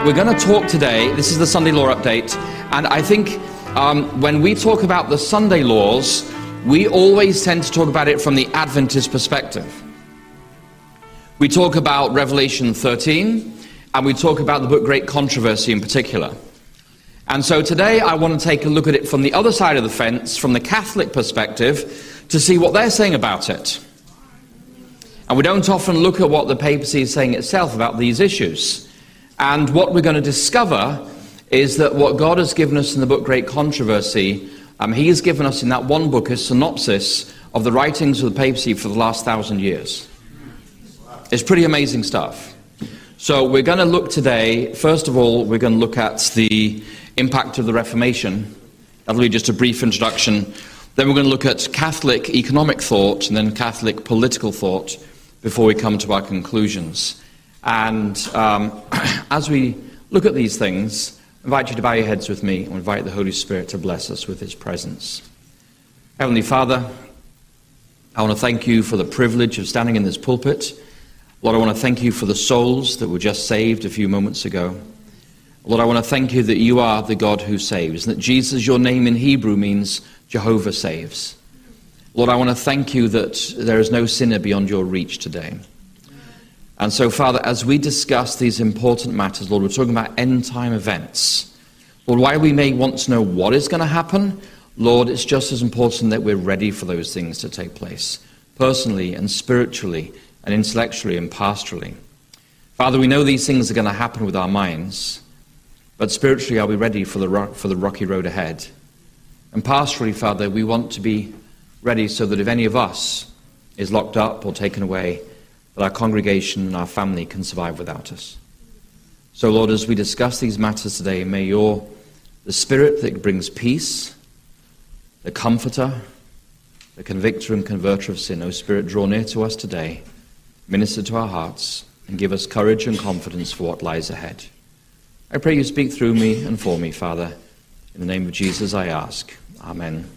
we're going to talk today, this is the Sunday Law Update, and I think when we talk about the Sunday laws, we always tend to talk about it from the Adventist perspective. We talk about Revelation 13, and we talk about the book Great Controversy in particular. And so today I want to take a look at it from the other side of the fence, from the Catholic perspective, to see what they're saying about it. And we don't often look at what the papacy is saying itself about these issues. And what we're going to discover is that what God has given us in the book Great Controversy, he has given us in that one book a synopsis of the writings of the papacy for the last 1,000 years. It's pretty amazing stuff. So we're going to look today, first of all, we're going to look at the impact of the Reformation. That'll be just a brief introduction. Then we're going to look at Catholic economic thought and then Catholic political thought before we come to our conclusions. And as we look at these things, I invite you to bow your heads with me and invite the Holy Spirit to bless us with his presence. Heavenly Father, I want to thank you for the privilege of standing in this pulpit. Lord, I want to thank you for the souls that were just saved a few moments ago. Lord, I want to thank you that you are the God who saves, and that Jesus, your name in Hebrew, means Jehovah saves. Lord, I want to thank you that there is no sinner beyond your reach today. And so, Father, as we discuss these important matters, Lord, we're talking about end-time events. Lord, while we may want to know what is going to happen, Lord, it's just as important that we're ready for those things to take place, personally and spiritually and intellectually and pastorally. Father, we know these things are going to happen with our minds, but spiritually, are we ready for the rocky road ahead? And pastorally, Father, we want to be ready so that if any of us is locked up or taken away, that our congregation and our family can survive without us. So, Lord, as we discuss these matters today, may the Spirit that brings peace, the Comforter, the Convictor and Converter of sin, O Spirit, draw near to us today, minister to our hearts, and give us courage and confidence for what lies ahead. I pray you speak through me and for me, Father. In the name of Jesus I ask. Amen.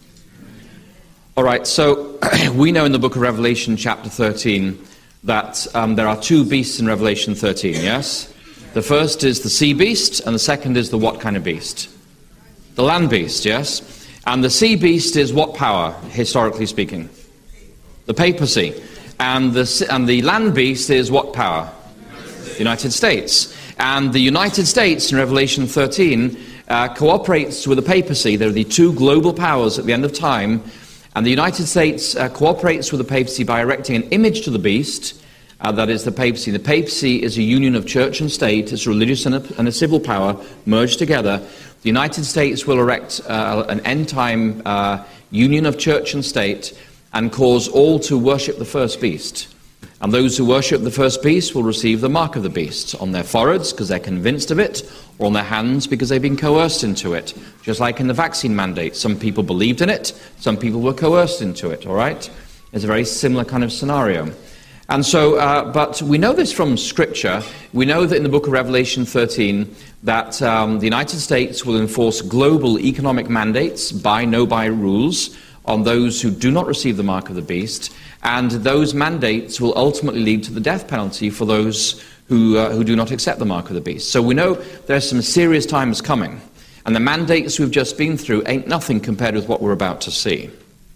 All right, so we know in the book of Revelation, chapter 13, that there are two beasts in Revelation 13, yes? The first is the sea beast, and the second is the what kind of beast? The land beast, yes? And the sea beast is what power, historically speaking? The papacy. And the land beast is what power? The United States. And the United States in Revelation 13 cooperates with the papacy. There are the two global powers at the end of time. And the United States cooperates with the papacy by erecting an image to the beast, that is the papacy. The papacy is a union of church and state. It's a religious and a civil power merged together. The United States will erect an end-time union of church and state and cause all to worship the first beast. And those who worship the first beast will receive the mark of the beast on their foreheads because they're convinced of it, or on their hands because they've been coerced into it. Just like in the vaccine mandate, some people believed in it, some people were coerced into it, all right? It's a very similar kind of scenario. And so, but we know this from Scripture. We know that in the book of Revelation 13 that the United States will enforce global economic mandates, buy, no buy rules, on those who do not receive the mark of the beast. And those mandates will ultimately lead to the death penalty for those who do not accept the mark of the beast. So we know there's some serious times coming. And the mandates we've just been through ain't nothing compared with what we're about to see.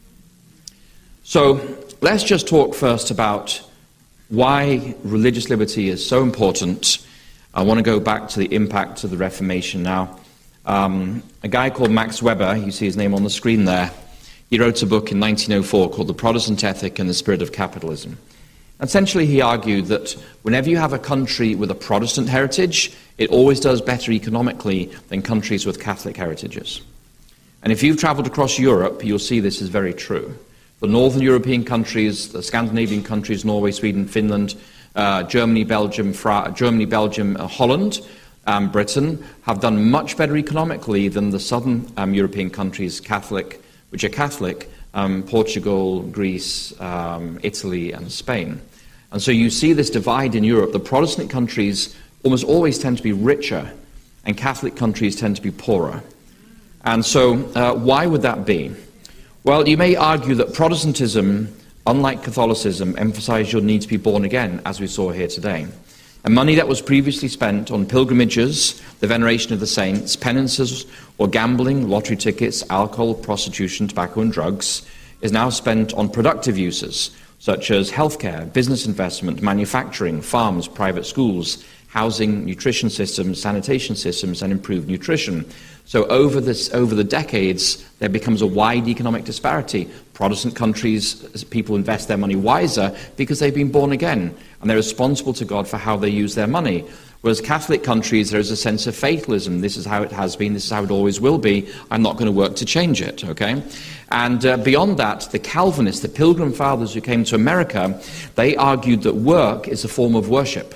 So let's just talk first about why religious liberty is so important. I want to go back to the impact of the Reformation now. A guy called Max Weber, you see his name on the screen there, he wrote a book in 1904 called The Protestant Ethic and the Spirit of Capitalism. Essentially, he argued that whenever you have a country with a Protestant heritage, it always does better economically than countries with Catholic heritages. And if you've traveled across Europe, you'll see this is very true. The northern European countries, the Scandinavian countries, Norway, Sweden, Finland, Germany, Belgium, Holland, Britain, have done much better economically than the southern European countries, which are Catholic, Portugal, Greece, Italy, and Spain. And so you see this divide in Europe. The Protestant countries almost always tend to be richer, and Catholic countries tend to be poorer. And so why would that be? Well, you may argue that Protestantism, unlike Catholicism, emphasized your need to be born again, as we saw here today. And money that was previously spent on pilgrimages, the veneration of the saints, penances, or gambling, lottery tickets, alcohol, prostitution, tobacco, and drugs, is now spent on productive uses, such as healthcare, business investment, manufacturing, farms, private schools, housing, nutrition systems, sanitation systems, and improved nutrition. So over the decades, there becomes a wide economic disparity. Protestant countries, people invest their money wiser because they've been born again, and they're responsible to God for how they use their money. Whereas Catholic countries, there is a sense of fatalism. This is how it has been, this is how it always will be. I'm not going to work to change it, okay? And beyond that, the Calvinists, the Pilgrim Fathers who came to America, they argued that work is a form of worship.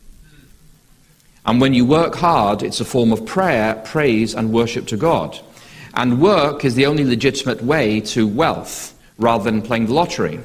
And when you work hard, it's a form of prayer, praise, and worship to God. And work is the only legitimate way to wealth, rather than playing the lottery.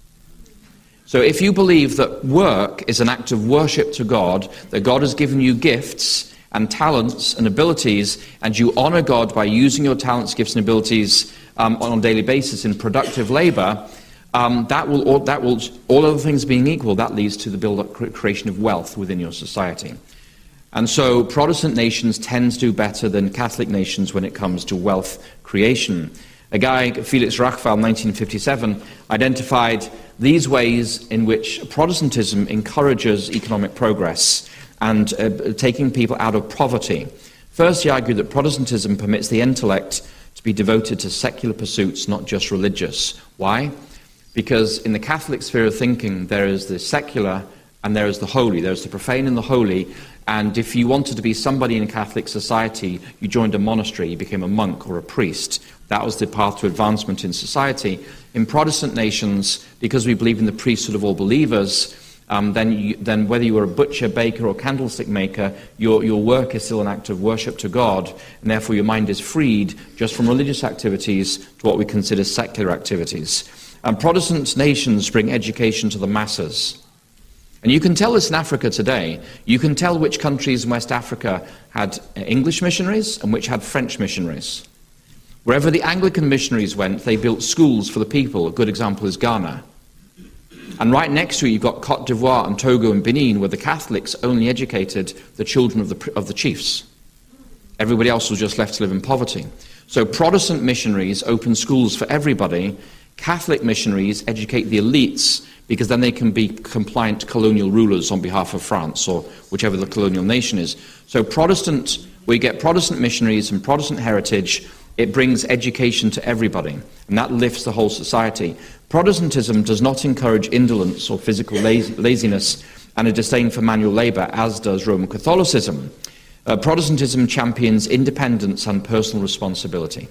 So if you believe that work is an act of worship to God, that God has given you gifts and talents and abilities, and you honor God by using your talents, gifts, and abilities on a daily basis in productive labor, that will, all other things being equal, that leads to the build-up creation of wealth within your society. And so Protestant nations tend to do better than Catholic nations when it comes to wealth creation. A guy, Felix Rachfal, 1957, identified these ways in which Protestantism encourages economic progress and taking people out of poverty. First, he argued that Protestantism permits the intellect to be devoted to secular pursuits, not just religious. Why? Because in the Catholic sphere of thinking, there is the secular and there is the holy. There is the profane and the holy. And if you wanted to be somebody in Catholic society, you joined a monastery, you became a monk or a priest. That was the path to advancement in society. In Protestant nations, because we believe in the priesthood of all believers, then whether you were a butcher, baker, or candlestick maker, your work is still an act of worship to God, and therefore your mind is freed just from religious activities to what we consider secular activities. And Protestant nations bring education to the masses. And you can tell this in Africa today. You can tell which countries in West Africa had English missionaries and which had French missionaries. Wherever the Anglican missionaries went, they built schools for the people. A good example is Ghana. And right next to it, you've got Cote d'Ivoire and Togo and Benin, where the Catholics only educated the children of the chiefs. Everybody else was just left to live in poverty. So Protestant missionaries open schools for everybody. Catholic missionaries educate the elites, because then they can be compliant colonial rulers on behalf of France or whichever the colonial nation is. So we get Protestant missionaries and Protestant heritage. It brings education to everybody, and that lifts the whole society. Protestantism does not encourage indolence or physical laziness and a disdain for manual labor, as does Roman Catholicism. Protestantism champions independence and personal responsibility.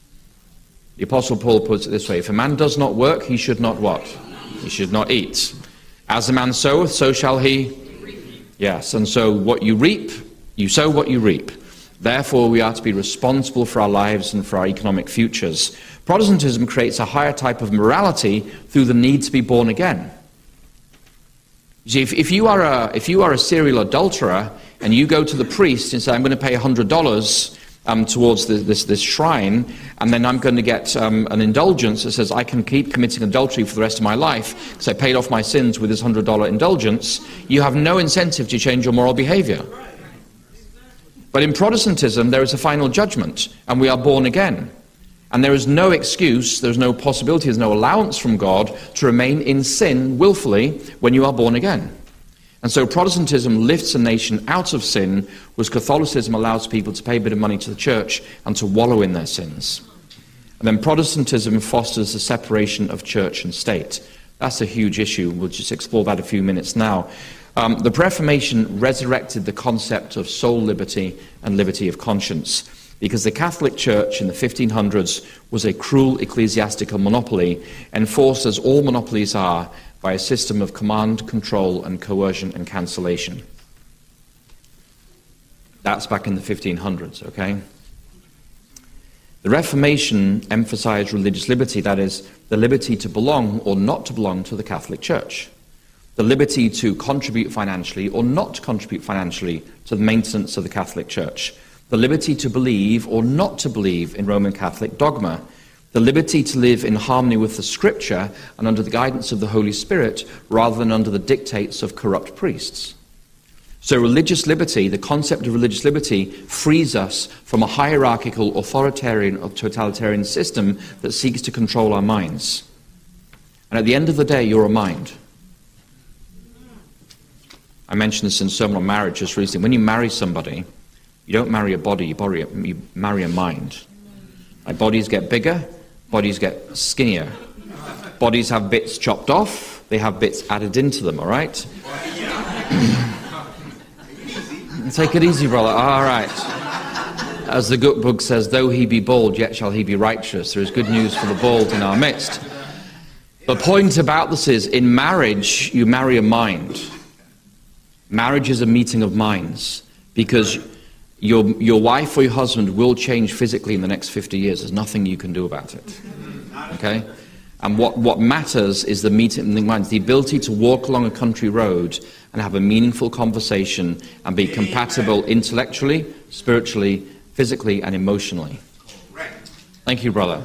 The Apostle Paul puts it this way: if a man does not work, he should not what? He should not eat. As a man soweth, so shall he reap. Yes, and so what you reap, you sow what you reap. Therefore, we are to be responsible for our lives and for our economic futures. Protestantism creates a higher type of morality through the need to be born again. You see, if you are a serial adulterer and you go to the priest and say, I'm going to pay $100 towards this shrine, and then I'm going to get an indulgence that says I can keep committing adultery for the rest of my life because I paid off my sins with this $100 indulgence, you have no incentive to change your moral behavior. But in Protestantism, there is a final judgment, and we are born again. And there is no excuse, there's no possibility, there's no allowance from God to remain in sin willfully when you are born again. And so Protestantism lifts a nation out of sin, whereas Catholicism allows people to pay a bit of money to the church and to wallow in their sins. And then Protestantism fosters the separation of church and state. That's a huge issue. We'll just explore that a few minutes now. The Reformation resurrected the concept of soul liberty and liberty of conscience, because the Catholic Church in the 1500s was a cruel ecclesiastical monopoly, enforced as all monopolies are by a system of command, control, and coercion and cancellation. That's back in the 1500s, okay? The Reformation emphasized religious liberty, that is, the liberty to belong or not to belong to the Catholic Church, the liberty to contribute financially or not to contribute financially to the maintenance of the Catholic Church, the liberty to believe or not to believe in Roman Catholic dogma, the liberty to live in harmony with the Scripture and under the guidance of the Holy Spirit rather than under the dictates of corrupt priests. So religious liberty, the concept of religious liberty, frees us from a hierarchical, authoritarian or totalitarian system that seeks to control our minds. And at the end of the day, you're a mind. I mentioned this in a sermon on marriage just recently. When you marry somebody, you don't marry a body, you marry a mind. Like bodies get bigger, bodies get skinnier. Bodies have bits chopped off, they have bits added into them, all right? Take it easy, brother. All right. As the good book says, though he be bald, yet shall he be righteous. There is good news for the bald in our midst. The point about this is, in marriage, you marry a mind. Marriage is a meeting of minds, because your wife or your husband will change physically in the next 50 years. There's nothing you can do about it. Okay? And what matters is the meeting of minds, the ability to walk along a country road and have a meaningful conversation and be compatible intellectually, spiritually, physically, and emotionally. Thank you, brother.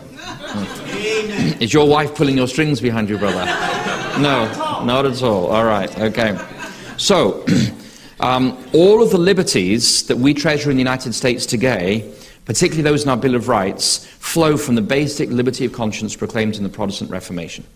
Is your wife pulling your strings behind you, brother? No, not at all. All right, okay. So, all of the liberties that we treasure in the United States today, particularly those in our Bill of Rights, flow from the basic liberty of conscience proclaimed in the Protestant Reformation.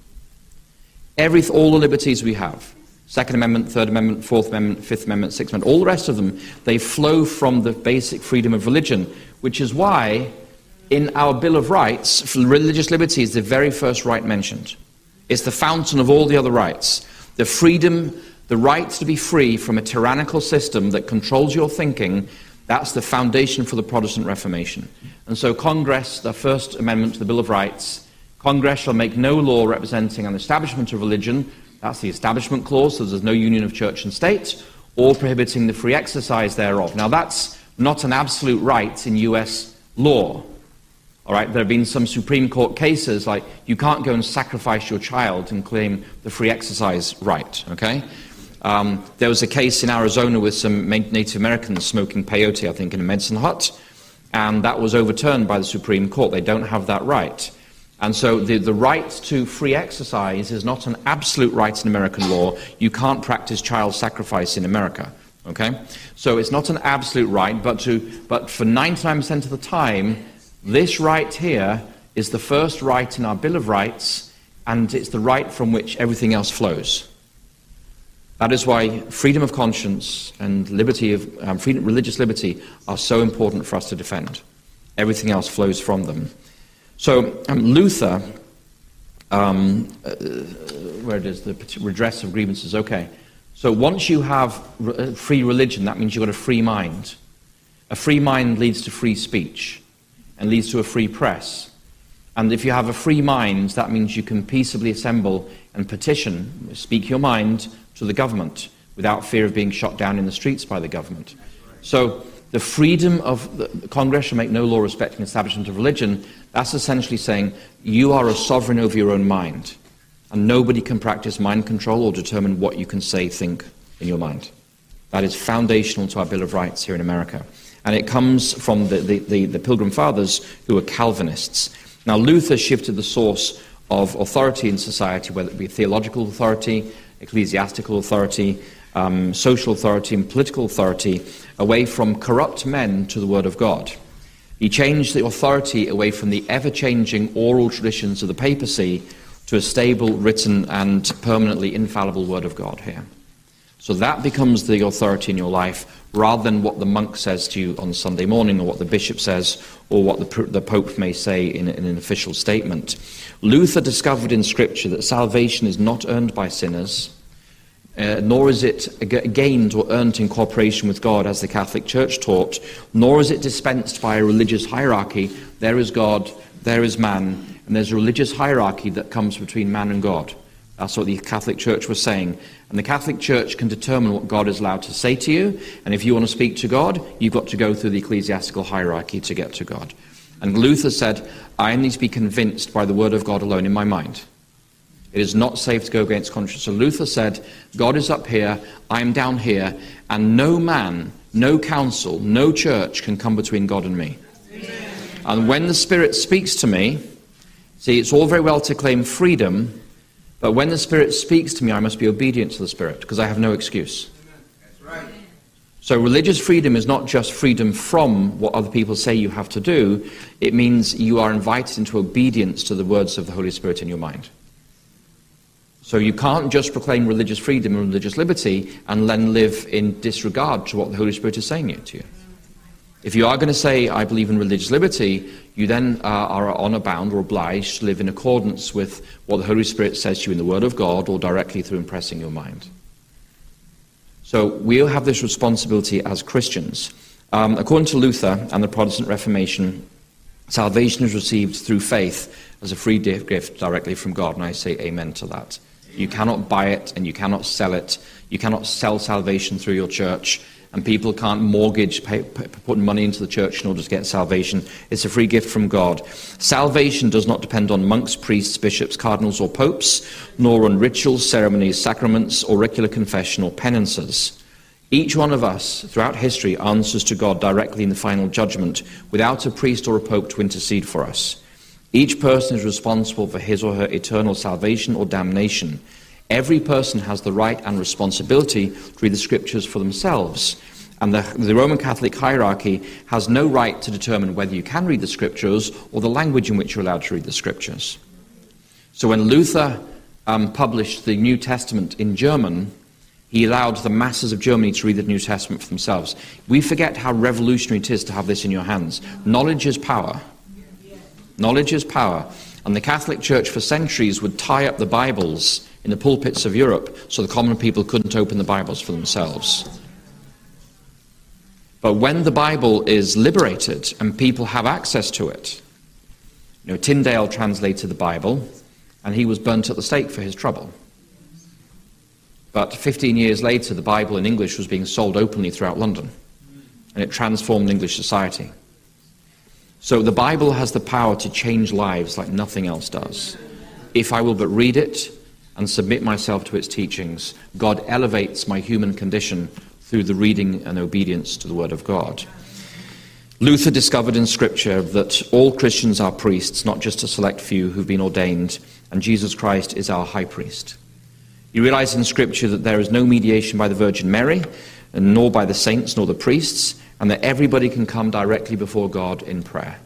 All the liberties we have, Second Amendment, Third Amendment, Fourth Amendment, Fifth Amendment, Sixth Amendment, all the rest of them, they flow from the basic freedom of religion, which is why in our Bill of Rights, religious liberty is the very first right mentioned. It's the fountain of all the other rights. The freedom, the right to be free from a tyrannical system that controls your thinking, that's the foundation for the Protestant Reformation. And so Congress, the First Amendment to the Bill of Rights, Congress shall make no law representing an establishment of religion, that's the Establishment Clause, so there's no union of church and state, or prohibiting the free exercise thereof. Now that's not an absolute right in US law. All right, there have been some Supreme Court cases like you can't go and sacrifice your child and claim the free exercise right, okay? There was a case in Arizona with some Native Americans smoking peyote, I think, in a medicine hut, and that was overturned by the Supreme Court. They don't have that right. And so the right to free exercise is not an absolute right in American law. You can't practice child sacrifice in America, okay? So it's not an absolute right, but for 99% of the time, this right here is the first right in our Bill of Rights, and it's the right from which everything else flows. That is why freedom of conscience and liberty of religious liberty are so important for us to defend. Everything else flows from them. So Luther, where it is, the redress of grievances, okay. So once you have free religion, that means you've got a free mind. A free mind leads to free speech and leads to a free press. And if you have a free mind, that means you can peaceably assemble and petition, speak your mind to the government without fear of being shot down in the streets by the government. So the freedom of the Congress shall make no law respecting establishment of religion, that's essentially saying you are a sovereign over your own mind, and nobody can practice mind control or determine what you can say, think in your mind. That is foundational to our Bill of Rights here in America. And it comes from the Pilgrim Fathers, who were Calvinists. Now Luther shifted the source of authority in society, whether it be theological authority, ecclesiastical authority, social authority and political authority, away from corrupt men to the Word of God. He changed the authority away from the ever-changing oral traditions of the papacy to a stable, written and permanently infallible Word of God here. So that becomes the authority in your life, rather than what the monk says to you on Sunday morning, or what the bishop says, or what the Pope may say in an official statement. Luther discovered in Scripture that salvation is not earned by sinners, nor is it gained or earned in cooperation with God, as the Catholic Church taught, nor is it dispensed by a religious hierarchy. There is God, there is man, and there's a religious hierarchy that comes between man and God. That's what the Catholic Church was saying. And the Catholic Church can determine what God is allowed to say to you, and if you want to speak to God, you've got to go through the ecclesiastical hierarchy to get to God. And Luther said, I need to be convinced by the Word of God alone in my mind. It is not safe to go against conscience. So Luther said, God is up here, I'm down here, and no man, no council, no church can come between God and me. Amen. And when the Spirit speaks to me, see, it's all very well to claim freedom, but when the Spirit speaks to me, I must be obedient to the Spirit, because I have no excuse. That's right. So religious freedom is not just freedom from what other people say you have to do. It means you are invited into obedience to the words of the Holy Spirit in your mind. So you can't just proclaim religious freedom and religious liberty and then live in disregard to what the Holy Spirit is saying to you. If you are going to say, I believe in religious liberty, you then are honor bound or obliged to live in accordance with what the Holy Spirit says to you in the Word of God or directly through impressing your mind. So we'll have this responsibility as Christians. According to Luther and the Protestant Reformation, salvation is received through faith as a free gift directly from God, and I say amen to that. You cannot buy it and you cannot sell it. You cannot sell salvation through your church, and people can't mortgage, put money into the church in order to get salvation. It's a free gift from God. Salvation does not depend on monks, priests, bishops, cardinals, or popes, nor on rituals, ceremonies, sacraments, auricular confession, or penances. Each one of us, throughout history, answers to God directly in the final judgment, without a priest or a pope to intercede for us. Each person is responsible for his or her eternal salvation or damnation. Every person has the right and responsibility to read the Scriptures for themselves. And the Roman Catholic hierarchy has no right to determine whether you can read the Scriptures or the language in which you're allowed to read the Scriptures. So when Luther published the New Testament in German, he allowed the masses of Germany to read the New Testament for themselves. We forget how revolutionary it is to have this in your hands. Knowledge is power. Knowledge is power. And the Catholic Church for centuries would tie up the Bibles in the pulpits of Europe so the common people couldn't open the Bibles for themselves. But when the Bible is liberated and people have access to it, Tyndale translated the Bible and he was burnt at the stake for his trouble. But 15 years later, the Bible in English was being sold openly throughout London, and it transformed English society. So the Bible has the power to change lives like nothing else does. If I will but read it and submit myself to its teachings, God elevates my human condition through the reading and obedience to the Word of God. Luther discovered in Scripture that all Christians are priests, not just a select few who've been ordained, and Jesus Christ is our high priest. He realized in Scripture that there is no mediation by the Virgin Mary, and nor by the saints, nor the priests, and that everybody can come directly before God in prayer.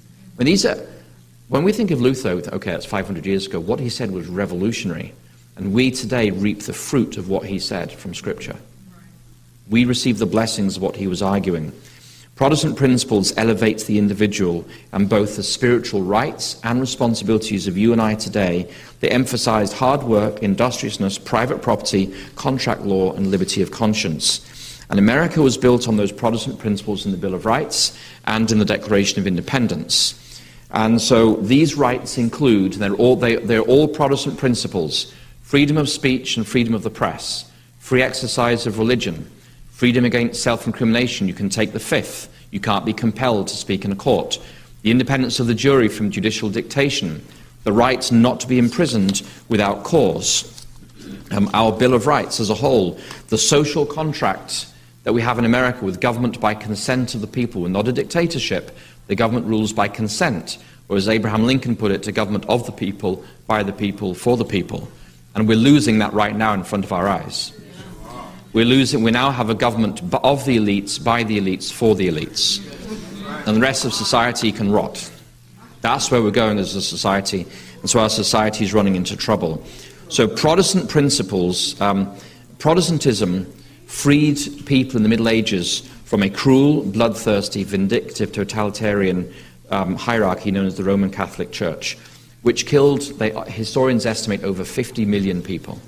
When we think of Luther, okay, that's 500 years ago, what he said was revolutionary, and we today reap the fruit of what he said from Scripture. We receive the blessings of what he was arguing. Protestant principles elevate the individual, and both the spiritual rights and responsibilities of you and I today. They emphasized hard work, industriousness, private property, contract law, and liberty of conscience. And America was built on those Protestant principles in the Bill of Rights and in the Declaration of Independence. And so these rights include, they're all Protestant principles: freedom of speech and freedom of the press, free exercise of religion, freedom against self-incrimination. You can take the fifth. You can't be compelled to speak in a court. The independence of the jury from judicial dictation, the right not to be imprisoned without cause. Our Bill of Rights as a whole, the social contract that we have in America with government by consent of the people. We're not a dictatorship. The government rules by consent, or as Abraham Lincoln put it, a government of the people, by the people, for the people. And we're losing that right now in front of our eyes. We now have a government of the elites, by the elites, for the elites. And the rest of society can rot. That's where we're going as a society, and so our society is running into trouble. So Protestant principles, Protestantism freed people in the Middle Ages from a cruel, bloodthirsty, vindictive, totalitarian hierarchy known as the Roman Catholic Church, which killed, historians estimate, over 50 million people.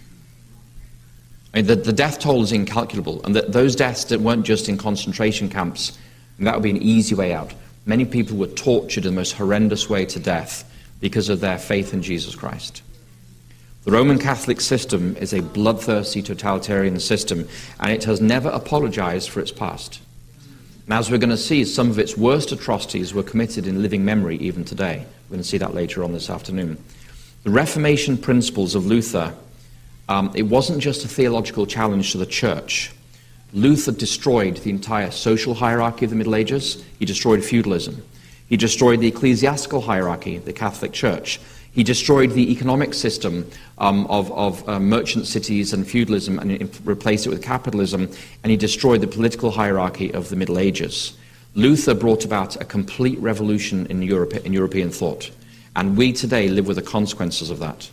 I mean, the death toll is incalculable, and those deaths weren't just in concentration camps, and that would be an easy way out. Many people were tortured in the most horrendous way to death because of their faith in Jesus Christ. The Roman Catholic system is a bloodthirsty totalitarian system, and it has never apologized for its past. And as we're going to see, some of its worst atrocities were committed in living memory even today. We're going to see that later on this afternoon. The Reformation principles of Luther, it wasn't just a theological challenge to the church. Luther destroyed the entire social hierarchy of the Middle Ages. He destroyed feudalism. He destroyed the ecclesiastical hierarchy, the Catholic Church. He destroyed the economic system of merchant cities and feudalism and replaced it with capitalism, and he destroyed the political hierarchy of the Middle Ages. Luther brought about a complete revolution in European thought, and we today live with the consequences of that.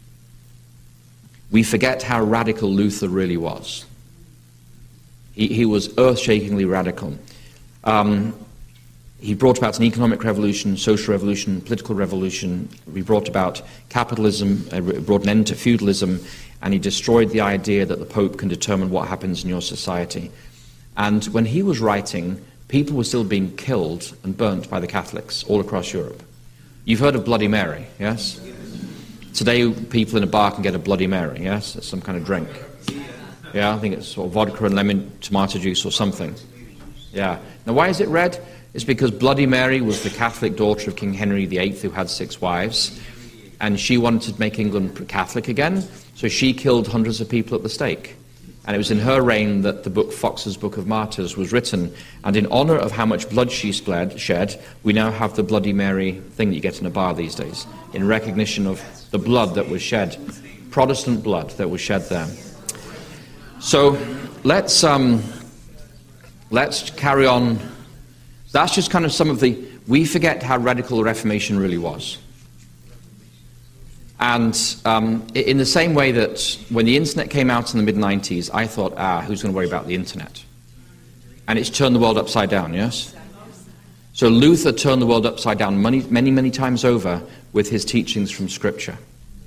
We forget how radical Luther really was. He was earth-shakingly radical. He brought about an economic revolution, social revolution, political revolution. He brought about capitalism, brought an end to feudalism, and he destroyed the idea that the Pope can determine what happens in your society. And when he was writing, people were still being killed and burnt by the Catholics all across Europe. You've heard of Bloody Mary, yes? Today, people in a bar can get a Bloody Mary, yes? It's some kind of drink. Yeah, I think it's sort of vodka and lemon tomato juice or something. Yeah. Now, why is it red? It's because Bloody Mary was the Catholic daughter of King Henry VIII, who had 6 wives, and she wanted to make England Catholic again, so she killed hundreds of people at the stake. And it was in her reign that the book Fox's Book of Martyrs was written, and in honor of how much blood she shed, we now have the Bloody Mary thing that you get in a bar these days, in recognition of the blood that was shed, Protestant blood that was shed there. So let's carry on. That's just kind of some of the... We forget how radical the Reformation really was. And in the same way that when the internet came out in the mid-90s, I thought, who's going to worry about the internet? And it's turned the world upside down, yes? So Luther turned the world upside down many, many times over with his teachings from Scripture.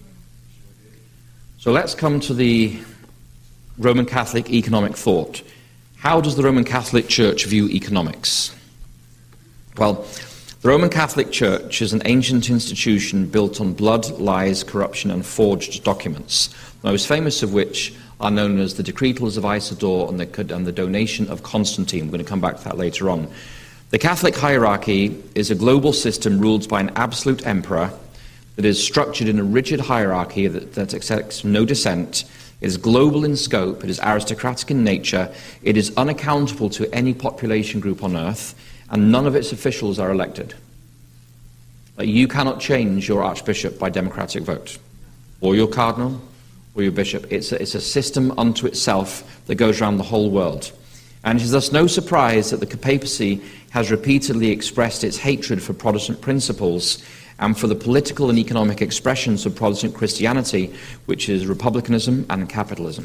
So let's come to the Roman Catholic economic thought. How does the Roman Catholic Church view economics? Well, the Roman Catholic Church is an ancient institution built on blood, lies, corruption, and forged documents, the most famous of which are known as the Decretals of Isidore and the Donation of Constantine. We're going to come back to that later on. The Catholic hierarchy is a global system ruled by an absolute emperor that is structured in a rigid hierarchy that accepts no dissent. It is global in scope, it is aristocratic in nature, it is unaccountable to any population group on earth, and none of its officials are elected. You cannot change your archbishop by democratic vote, or your cardinal, or your bishop. It's a system unto itself that goes around the whole world. And it is thus no surprise that the papacy has repeatedly expressed its hatred for Protestant principles and for the political and economic expressions of Protestant Christianity, which is republicanism and capitalism.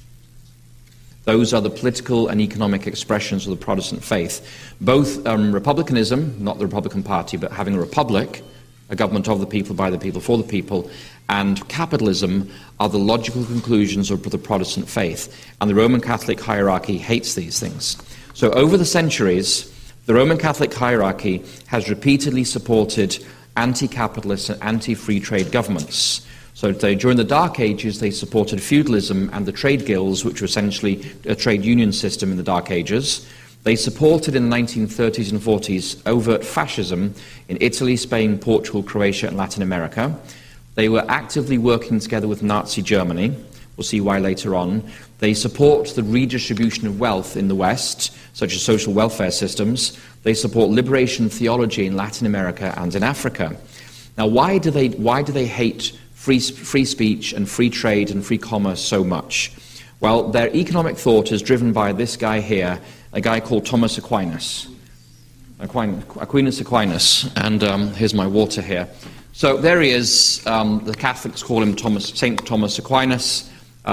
Those are the political and economic expressions of the Protestant faith. Both republicanism, not the Republican Party, but having a republic, a government of the people, by the people, for the people, and capitalism are the logical conclusions of the Protestant faith. And the Roman Catholic hierarchy hates these things. So over the centuries, the Roman Catholic hierarchy has repeatedly supported anti-capitalist and anti-free trade governments. So during the Dark Ages, they supported feudalism and the trade guilds, which were essentially a trade union system in the Dark Ages. They supported in the 1930s and 40s overt fascism in Italy, Spain, Portugal, Croatia, and Latin America. They were actively working together with Nazi Germany. We'll see why later on. They support the redistribution of wealth in the West, such as social welfare systems. They support liberation theology in Latin America and in Africa. Now, why do they hate free speech and free trade and free commerce so much? Well, their economic thought is driven by this guy here, a guy called Thomas Aquinas. Aquinas, and here's my water here. So there he is. The Catholics call him Saint Thomas Aquinas.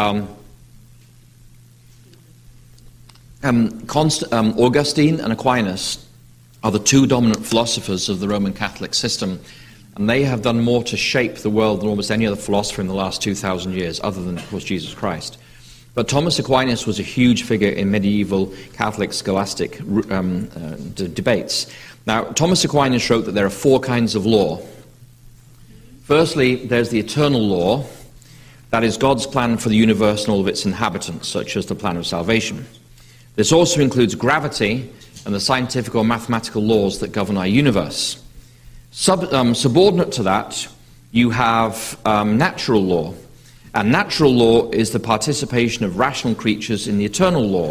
Augustine and Aquinas are the two dominant philosophers of the Roman Catholic system, and they have done more to shape the world than almost any other philosopher in the last 2,000 years, other than, of course, Jesus Christ. But Thomas Aquinas was a huge figure in medieval Catholic scholastic debates. Now, Thomas Aquinas wrote that there are 4 kinds of law. Firstly, there's the eternal law. That is God's plan for the universe and all of its inhabitants, such as the plan of salvation. This also includes gravity and the scientific or mathematical laws that govern our universe. Subordinate to that, you have natural law. And natural law is the participation of rational creatures in the eternal law.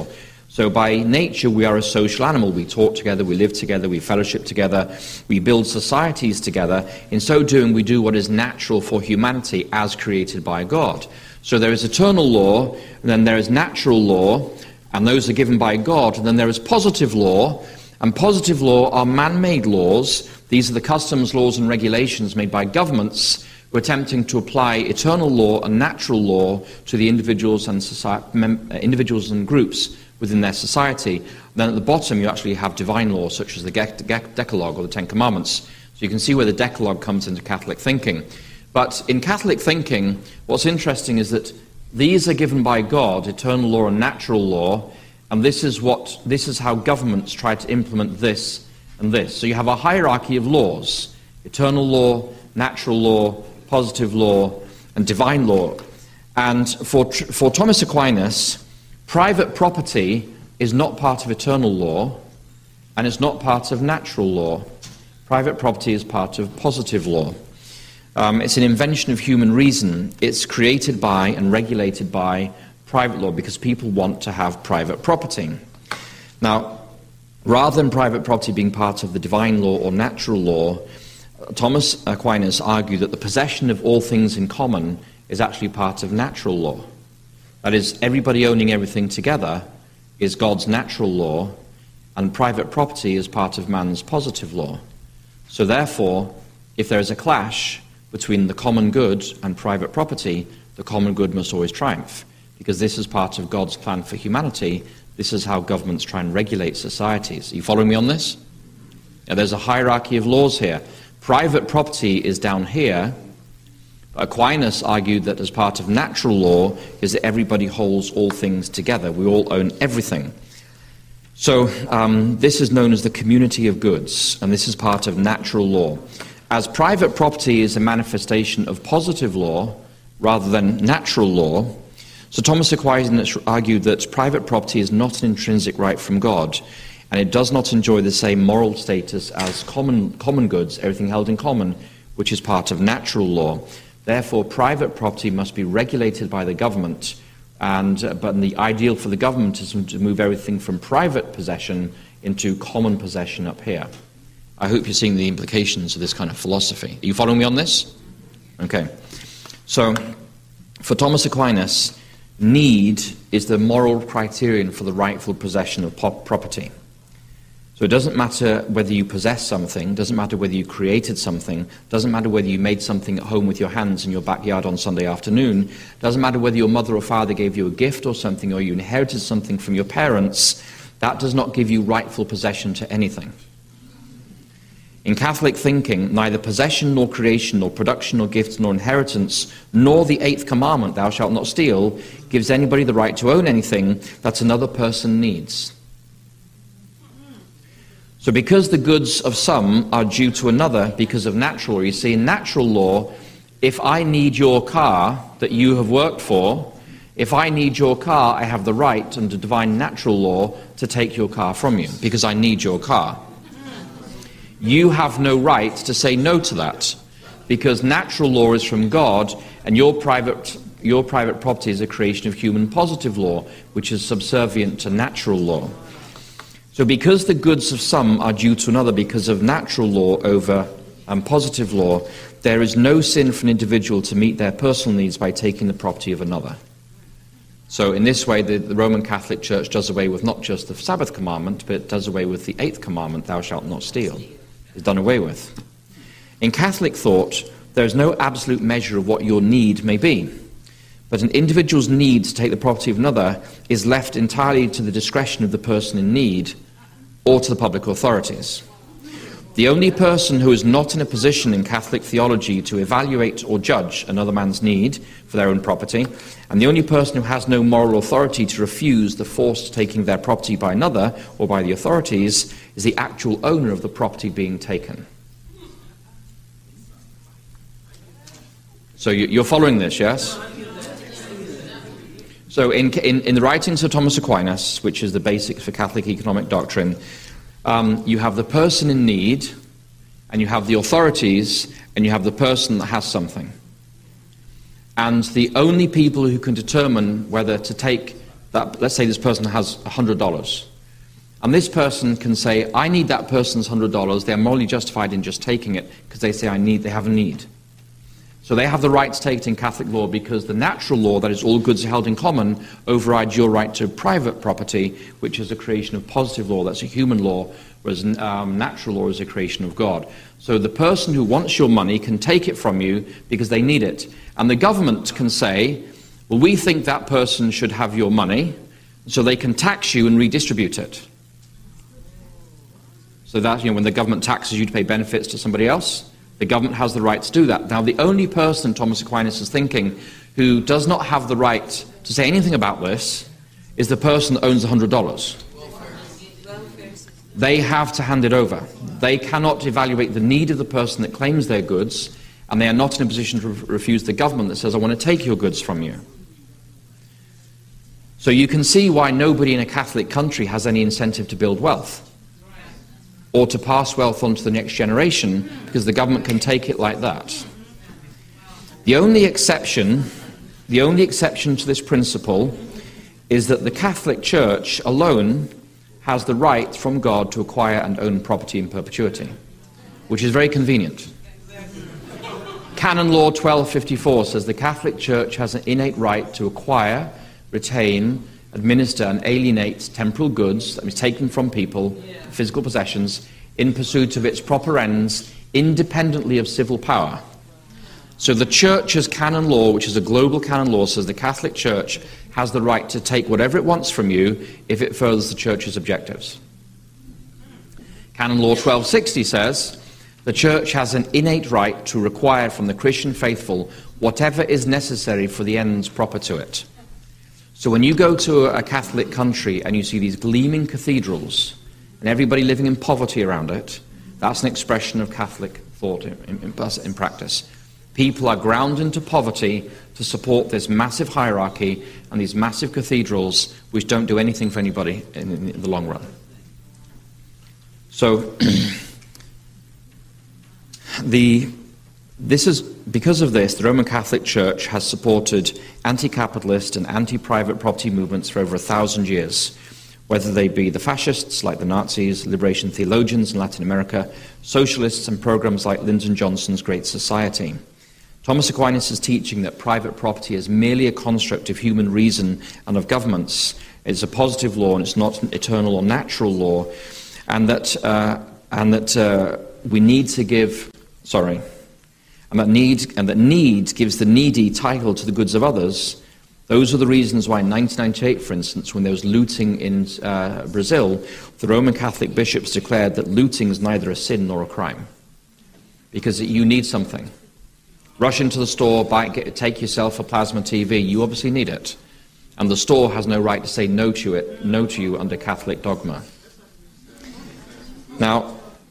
So by nature, we are a social animal. We talk together, we live together, we fellowship together, we build societies together. In so doing, we do what is natural for humanity as created by God. So there is eternal law, and then there is natural law, and those are given by God. And then there is positive law, and positive law are man-made laws. These are the customs, laws, and regulations made by governments who are attempting to apply eternal law and natural law to the individuals and individuals and groups within their society. And then at the bottom you actually have divine law, such as the Decalogue or the Ten Commandments. So you can see where the Decalogue comes into Catholic thinking. But in Catholic thinking, what's interesting is that these are given by God, eternal law and natural law, and this is how governments try to implement this and this. So you have a hierarchy of laws: eternal law, natural law, positive law, and divine law. And for Thomas Aquinas, private property is not part of eternal law, and it's not part of natural law. Private property is part of positive law. It's an invention of human reason. It's created by and regulated by private law because people want to have private property. Now, rather than private property being part of the divine law or natural law, Thomas Aquinas argued that the possession of all things in common is actually part of natural law. That is, everybody owning everything together is God's natural law, and private property is part of man's positive law. So therefore, if there is a clash between the common good and private property, the common good must always triumph, because this is part of God's plan for humanity. This is how governments try and regulate societies. Are you following me on this? Now, there's a hierarchy of laws here. Private property is down here. Aquinas argued that as part of natural law is that everybody holds all things together. We all own everything. So this is known as the community of goods, and this is part of natural law. As private property is a manifestation of positive law rather than natural law, so Thomas Aquinas argued that private property is not an intrinsic right from God, and it does not enjoy the same moral status as common goods, everything held in common, which is part of natural law. Therefore, private property must be regulated by the government, but the ideal for the government is to move everything from private possession into common possession up here. I hope you're seeing the implications of this kind of philosophy. Are you following me on this? Okay. So, for Thomas Aquinas, need is the moral criterion for the rightful possession of property. So it doesn't matter whether you possess something, doesn't matter whether you created something, doesn't matter whether you made something at home with your hands in your backyard on Sunday afternoon, doesn't matter whether your mother or father gave you a gift or something, or you inherited something from your parents. That does not give you rightful possession to anything. In Catholic thinking, neither possession nor creation nor production nor gifts nor inheritance nor the 8th commandment, thou shalt not steal, gives anybody the right to own anything that another person needs. So because the goods of some are due to another because of natural law, you see in natural law, if I need your car that you have worked for, if I need your car, I have the right under divine natural law to take your car from you because I need your car. You have no right to say no to that because natural law is from God, and your private property is a creation of human positive law, which is subservient to natural law. So because the goods of some are due to another because of natural law over positive law, there is no sin for an individual to meet their personal needs by taking the property of another. So in this way, the Roman Catholic Church does away with not just the Sabbath commandment, but it does away with the 8th commandment, thou shalt not steal. It's done away with. In Catholic thought, there is no absolute measure of what your need may be. But an individual's need to take the property of another is left entirely to the discretion of the person in need or to the public authorities. The only person who is not in a position in Catholic theology to evaluate or judge another man's need for their own property, and the only person who has no moral authority to refuse the forced taking their property by another or by the authorities, is the actual owner of the property being taken. So you're following this, yes? So in the writings of Thomas Aquinas, which is the basics for Catholic economic doctrine, you have the person in need, and you have the authorities, and you have the person that has something. And the only people who can determine whether to take that, let's say this person has $100. And this person can say, I need that person's $100. They're morally justified in just taking it because they say they have a need. So they have the right to take it in Catholic law because the natural law, that is all goods are held in common, overrides your right to private property, which is a creation of positive law. That's a human law, whereas natural law is a creation of God. So the person who wants your money can take it from you because they need it. And the government can say, well, we think that person should have your money, so they can tax you and redistribute it. So that, when the government taxes you to pay benefits to somebody else, the government has the right to do that. Now, the only person, Thomas Aquinas is thinking, who does not have the right to say anything about this is the person that owns $100. They have to hand it over. They cannot evaluate the need of the person that claims their goods, and they are not in a position to refuse the government that says, I want to take your goods from you. So you can see why nobody in a Catholic country has any incentive to build wealth or to pass wealth on to the next generation, because the government can take it like that. The only exception to this principle is that the Catholic Church alone has the right from God to acquire and own property in perpetuity, which is very convenient. Canon Law 1254 says the Catholic Church has an innate right to acquire, retain, administer and alienate temporal goods, that means taken from people, physical possessions, in pursuit of its proper ends, independently of civil power. So the Church's canon law, which is a global canon law, says the Catholic Church has the right to take whatever it wants from you if it furthers the Church's objectives. Canon Law 1260 says the Church has an innate right to require from the Christian faithful whatever is necessary for the ends proper to it. So when you go to a Catholic country and you see these gleaming cathedrals and everybody living in poverty around it, that's an expression of Catholic thought in practice. People are ground into poverty to support this massive hierarchy and these massive cathedrals which don't do anything for anybody in the long run. So because of this, the Roman Catholic Church has supported anti-capitalist and anti-private property movements for over 1,000 years, whether they be the fascists like the Nazis, liberation theologians in Latin America, socialists and programs like Lyndon Johnson's Great Society. Thomas Aquinas is teaching that private property is merely a construct of human reason and of governments. It's a positive law and it's not an eternal or natural law, and that we need to give, and that need gives the needy title to the goods of others. Those are the reasons why in 1998, for instance, when there was looting in Brazil, the Roman Catholic bishops declared that looting is neither a sin nor a crime, because you need something. Rush into the store, take yourself a plasma TV. You obviously need it, and the store has no right to say no to you under Catholic dogma. Now,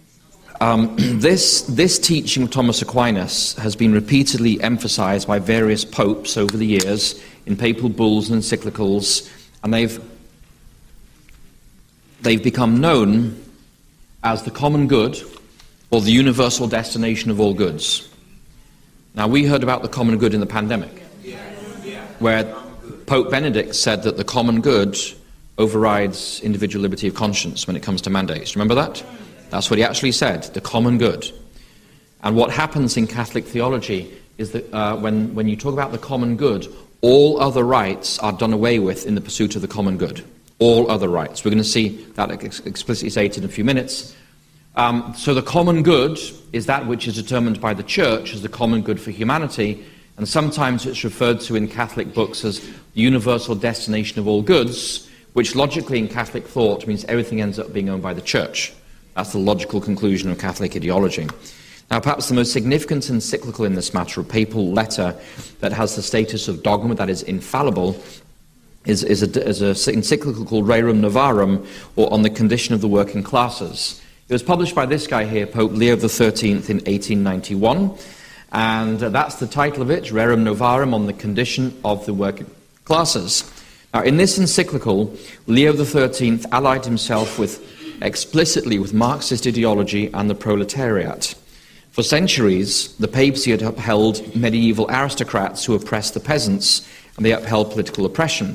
this teaching of Thomas Aquinas has been repeatedly emphasized by various popes over the years in papal bulls and encyclicals, and they've become known as the common good or the universal destination of all goods. Now, we heard about the common good in the pandemic, where Pope Benedict said that the common good overrides individual liberty of conscience when it comes to mandates. Remember that? That's what he actually said, the common good. And what happens in Catholic theology is that when you talk about the common good, all other rights are done away with in the pursuit of the common good. All other rights. We're going to see that explicitly stated in a few minutes. So the common good is that which is determined by the Church as the common good for humanity, and sometimes it's referred to in Catholic books as the universal destination of all goods, which logically in Catholic thought means everything ends up being owned by the Church. That's the logical conclusion of Catholic ideology. Now, perhaps the most significant encyclical in this matter, a papal letter that has the status of dogma, that is infallible, is an encyclical called Rerum Novarum, or On the Condition of the Working Classes. It was published by this guy here, Pope Leo XIII, in 1891, and that's the title of it, Rerum Novarum, On the Condition of the Working Classes. Now, in this encyclical, Leo XIII allied himself explicitly with Marxist ideology and the proletariat. For centuries, the papacy had upheld medieval aristocrats who oppressed the peasants, and they upheld political oppression.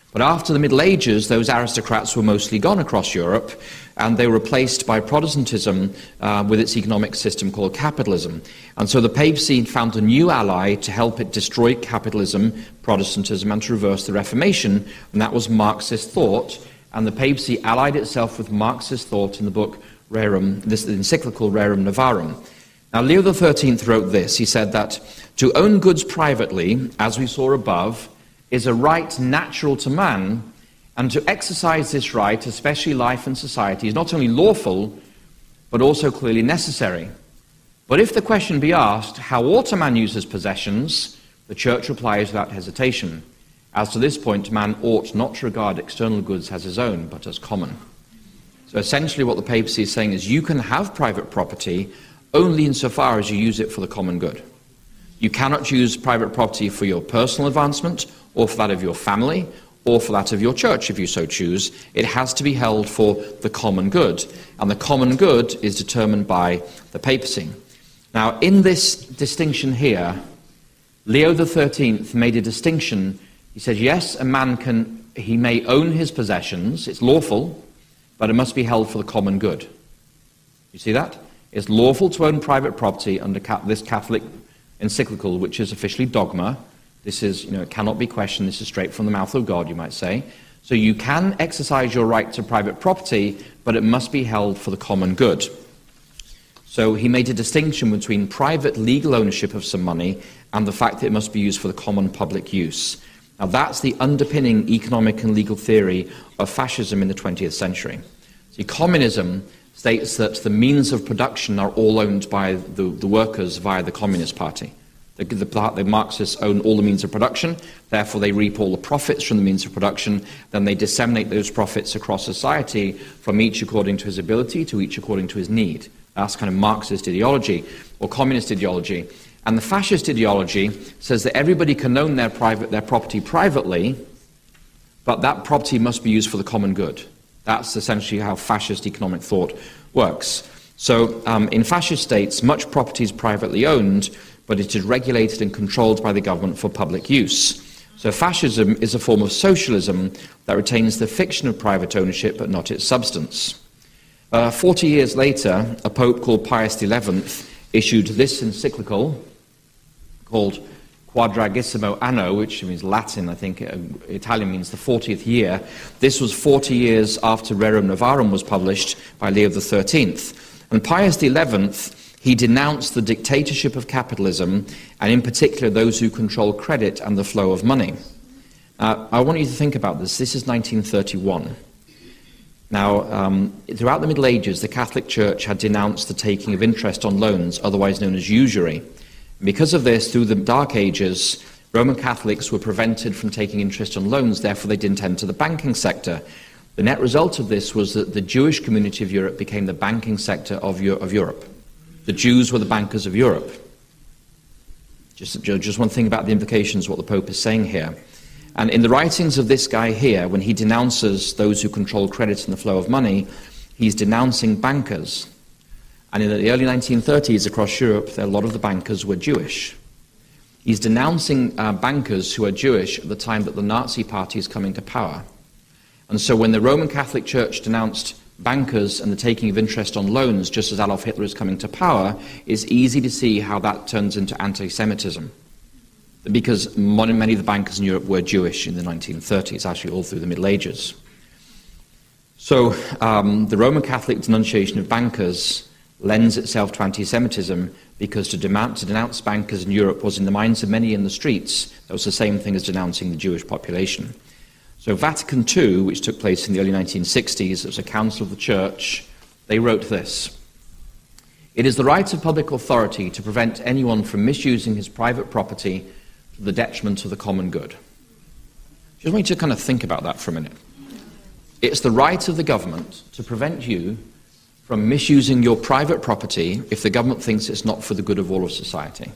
But after the Middle Ages, those aristocrats were mostly gone across Europe, and they were replaced by Protestantism with its economic system called capitalism. And so the papacy found a new ally to help it destroy capitalism, Protestantism, and to reverse the Reformation, and that was Marxist thought. And the papacy allied itself with Marxist thought in the book Rerum, this encyclical Rerum Novarum. Now, Leo XIII wrote this. He said that to own goods privately, as we saw above, is a right natural to man, and to exercise this right, especially life and society, is not only lawful, but also clearly necessary. But if the question be asked, how ought a man use his possessions, the Church replies without hesitation. As to this point, man ought not to regard external goods as his own, but as common. So essentially what the papacy is saying is you can have private property only insofar as you use it for the common good. You cannot use private property for your personal advancement, or for that of your family, or for that of your church, if you so choose. It has to be held for the common good. And the common good is determined by the papacy. Now, in this distinction here, Leo XIII made a distinction. He said, yes, a man he may own his possessions, it's lawful, but it must be held for the common good. You see that? It's lawful to own private property under this Catholic encyclical, which is officially dogma. This is, it cannot be questioned. This is straight from the mouth of God, you might say. So you can exercise your right to private property, but it must be held for the common good. So he made a distinction between private legal ownership of some money and the fact that it must be used for the common public use. Now that's the underpinning economic and legal theory of fascism in the 20th century. See, communism states that the means of production are all owned by the workers via the Communist Party. The Marxists own all the means of production, therefore they reap all the profits from the means of production, then they disseminate those profits across society from each according to his ability to each according to his need. That's kind of Marxist ideology, or communist ideology. And the fascist ideology says that everybody can own their property privately, but that property must be used for the common good. That's essentially how fascist economic thought works. So in fascist states, much property is privately owned, but it is regulated and controlled by the government for public use. So fascism is a form of socialism that retains the fiction of private ownership, but not its substance. 40 years later, a pope called Pius XI issued this encyclical called Quadragesimo Anno, which means Latin, I think Italian means the 40th year. This was 40 years after Rerum Novarum was published by Leo XIII. And Pius XI, he denounced the dictatorship of capitalism, and in particular those who control credit and the flow of money. I want you to think about this. This is 1931. Now, throughout the Middle Ages, the Catholic Church had denounced the taking of interest on loans, otherwise known as usury. Because of this, through the Dark Ages, Roman Catholics were prevented from taking interest on loans, therefore they didn't enter the banking sector. The net result of this was that the Jewish community of Europe became the banking sector of Europe. The Jews were the bankers of Europe. Just one thing about the implications of what the Pope is saying here. And in the writings of this guy here, when he denounces those who control credit and the flow of money, he's denouncing bankers. And in the early 1930s across Europe, a lot of the bankers were Jewish. He's denouncing bankers who are Jewish at the time that the Nazi Party is coming to power. And so when the Roman Catholic Church denounced bankers and the taking of interest on loans just as Adolf Hitler is coming to power, it's easy to see how that turns into anti-Semitism. Because many of the bankers in Europe were Jewish in the 1930s, actually all through the Middle Ages. So the Roman Catholic denunciation of bankers lends itself to anti-Semitism because to denounce bankers in Europe was in the minds of many in the streets. That was the same thing as denouncing the Jewish population. So Vatican II, which took place in the early 1960s, it was a council of the church, they wrote this: "It is the right of public authority to prevent anyone from misusing his private property to the detriment of the common good." Just want you to kind of think about that for a minute. It's the right of the government to prevent you from misusing your private property if the government thinks it's not for the good of all of society.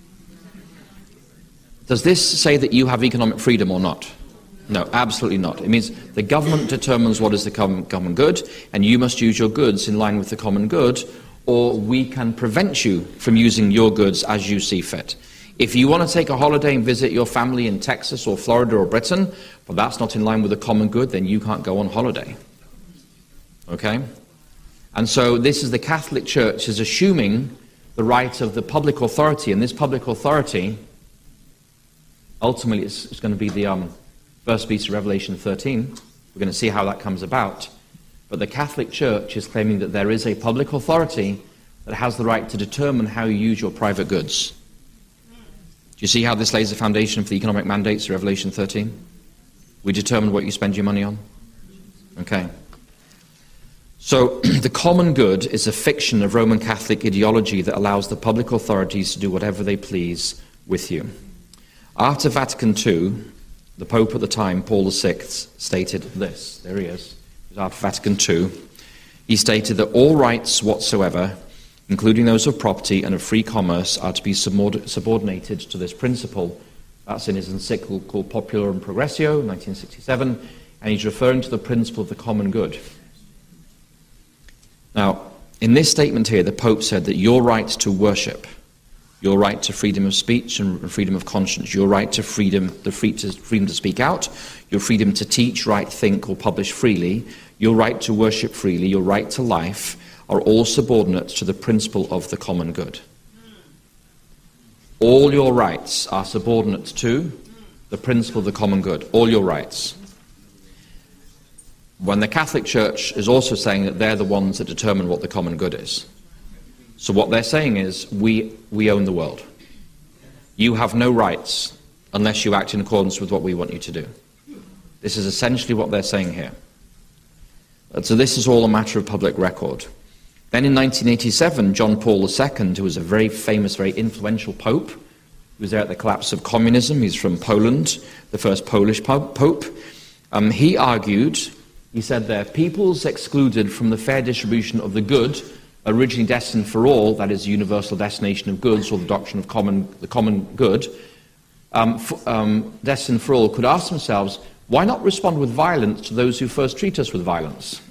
Does this say that you have economic freedom or not? No, absolutely not. It means the government determines what is the common good, and you must use your goods in line with the common good, or we can prevent you from using your goods as you see fit. If you want to take a holiday and visit your family in Texas or Florida or Britain, but that's not in line with the common good, then you can't go on holiday. Okay? And so this is the Catholic Church is assuming the right of the public authority, and this public authority, ultimately it's going to be the first piece of Revelation 13. We're going to see how that comes about. But the Catholic Church is claiming that there is a public authority that has the right to determine how you use your private goods. Do you see how this lays the foundation for the economic mandates of Revelation 13? We determine what you spend your money on? Okay. So the common good is a fiction of Roman Catholic ideology that allows the public authorities to do whatever they please with you. After Vatican II, the Pope at the time, Paul VI, stated this. There he is. It was after Vatican II. He stated that all rights whatsoever, including those of property and of free commerce, are to be subordinated to this principle. That's in his encyclical called Populorum Progressio, 1967, and he's referring to the principle of the common good. Now, in this statement here, the Pope said that your right to worship, your right to freedom of speech and freedom of conscience, your right to freedom to speak out, your freedom to teach, write, think, or publish freely, your right to worship freely, your right to life, are all subordinate to the principle of the common good. All your rights are subordinate to the principle of the common good. All your rights. When the Catholic Church is also saying that they're the ones that determine what the common good is. So what they're saying is, we own the world. You have no rights unless you act in accordance with what we want you to do. This is essentially what they're saying here. So this is all a matter of public record. Then in 1987, John Paul II, who was a very famous, very influential pope, who was there at the collapse of communism, he's from Poland, the first Polish pope, he argued, he said there, peoples excluded from the fair distribution of the good, originally destined for all, that is, the universal destination of goods, or the doctrine of the common good, destined for all, could ask themselves, why not respond with violence to those who first treat us with violence?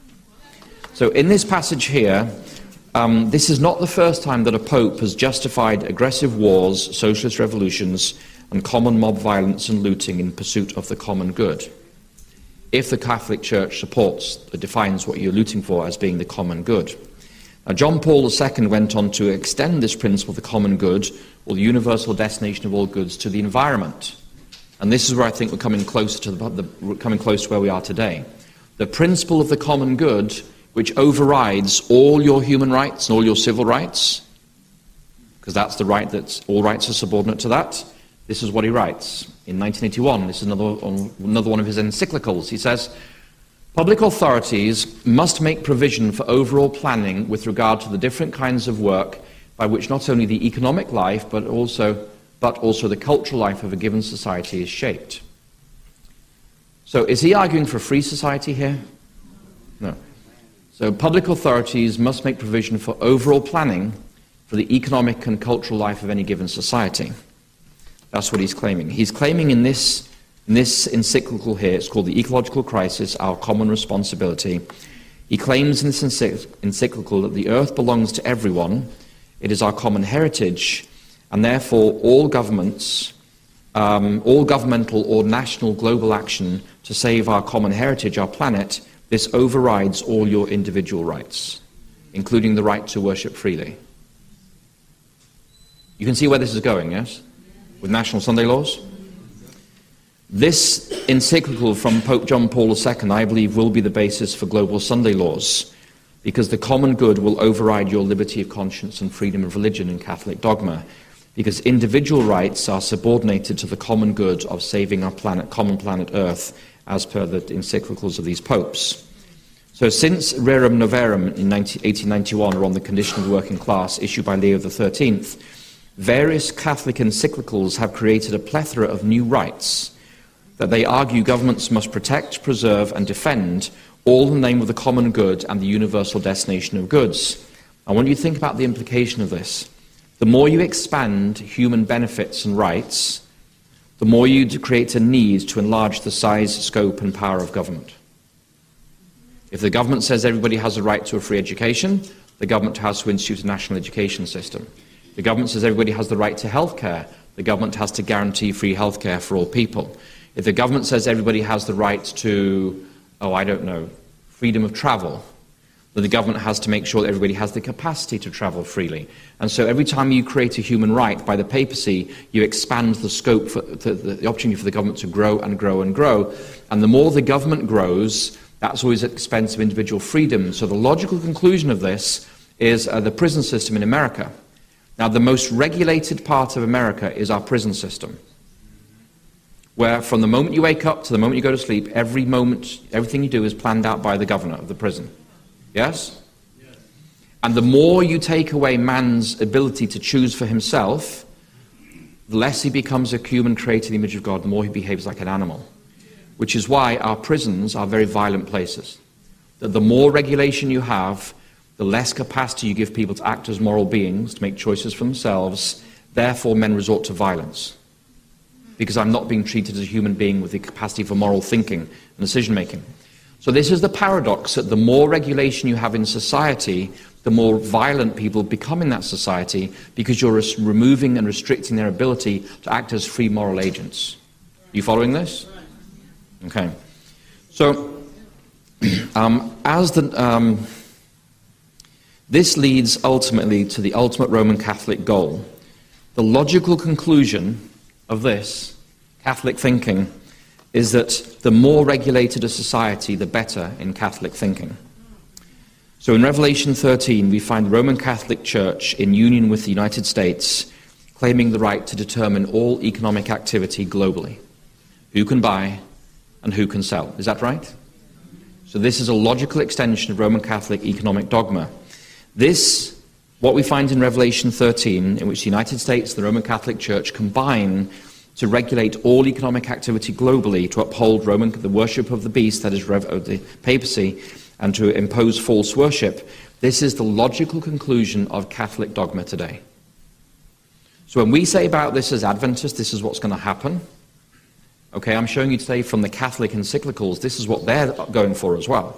So in this passage here, this is not the first time that a pope has justified aggressive wars, socialist revolutions, and common mob violence and looting in pursuit of the common good. If the Catholic Church supports, defines what you're looting for as being the common good. Now, John Paul II went on to extend this principle of the common good, or the universal destination of all goods, to the environment. And this is where I think we're coming closer to where we are today. The principle of the common good, which overrides all your human rights and all your civil rights, because that's the right that all rights are subordinate to that. This is what he writes in 1981. This is another one of his encyclicals. He says, public authorities must make provision for overall planning with regard to the different kinds of work by which not only the economic life but also the cultural life of a given society is shaped. So is he arguing for a free society here? No. So public authorities must make provision for overall planning for the economic and cultural life of any given society. That's what he's claiming. He's claiming in this encyclical here, it's called The Ecological Crisis, Our Common Responsibility. He claims in this encyclical that the earth belongs to everyone, it is our common heritage, and therefore all governments, all governmental or national global action to save our common heritage, our planet, this overrides all your individual rights, including the right to worship freely. You can see where this is going, yes? With national Sunday laws? This encyclical from Pope John Paul II, I believe, will be the basis for global Sunday laws, because the common good will override your liberty of conscience and freedom of religion in Catholic dogma, because individual rights are subordinated to the common good of saving our planet, common planet Earth, as per the encyclicals of these popes. So since Rerum Novarum in 1891, or On the Condition of the Working Class, issued by Leo XIII, various Catholic encyclicals have created a plethora of new rights that they argue governments must protect, preserve, and defend, all in the name of the common good and the universal destination of goods. And when you think about the implication of this, the more you expand human benefits and rights, the more you create a need to enlarge the size, scope, and power of government. If the government says everybody has a right to a free education, the government has to institute a national education system. The government says everybody has the right to health care, the government has to guarantee free healthcare for all people. If the government says everybody has the right to, freedom of travel, then the government has to make sure that everybody has the capacity to travel freely. And so every time you create a human right by the papacy, you expand the scope for the opportunity for the government to grow and grow and grow. And the more the government grows, that's always at the expense of individual freedom. So the logical conclusion of this is the prison system in America. Now, the most regulated part of America is our prison system, where from the moment you wake up to the moment you go to sleep, everything you do is planned out by the governor of the prison. Yes? Yes. And the more you take away man's ability to choose for himself, the less he becomes a human created in the image of God, the more he behaves like an animal. Which is why our prisons are very violent places. That the more regulation you have, the less capacity you give people to act as moral beings, to make choices for themselves. Therefore, men resort to violence. Because I'm not being treated as a human being with the capacity for moral thinking and decision-making. So this is the paradox, that the more regulation you have in society, the more violent people become in that society, because you're removing and restricting their ability to act as free moral agents. Are you following this? Okay. So, this leads ultimately to the ultimate Roman Catholic goal. The logical conclusion of this Catholic thinking is that the more regulated a society, the better in Catholic thinking. So in Revelation 13, we find the Roman Catholic Church in union with the United States claiming the right to determine all economic activity globally. Who can buy and who can sell. Is that right? So this is a logical extension of Roman Catholic economic dogma. This, what we find in Revelation 13, in which the United States and the Roman Catholic Church combine to regulate all economic activity globally, to uphold the worship of the beast, that is the papacy, and to impose false worship. This is the logical conclusion of Catholic dogma today. So when we say about this as Adventists, this is what's going to happen. Okay, I'm showing you today from the Catholic encyclicals, this is what they're going for as well.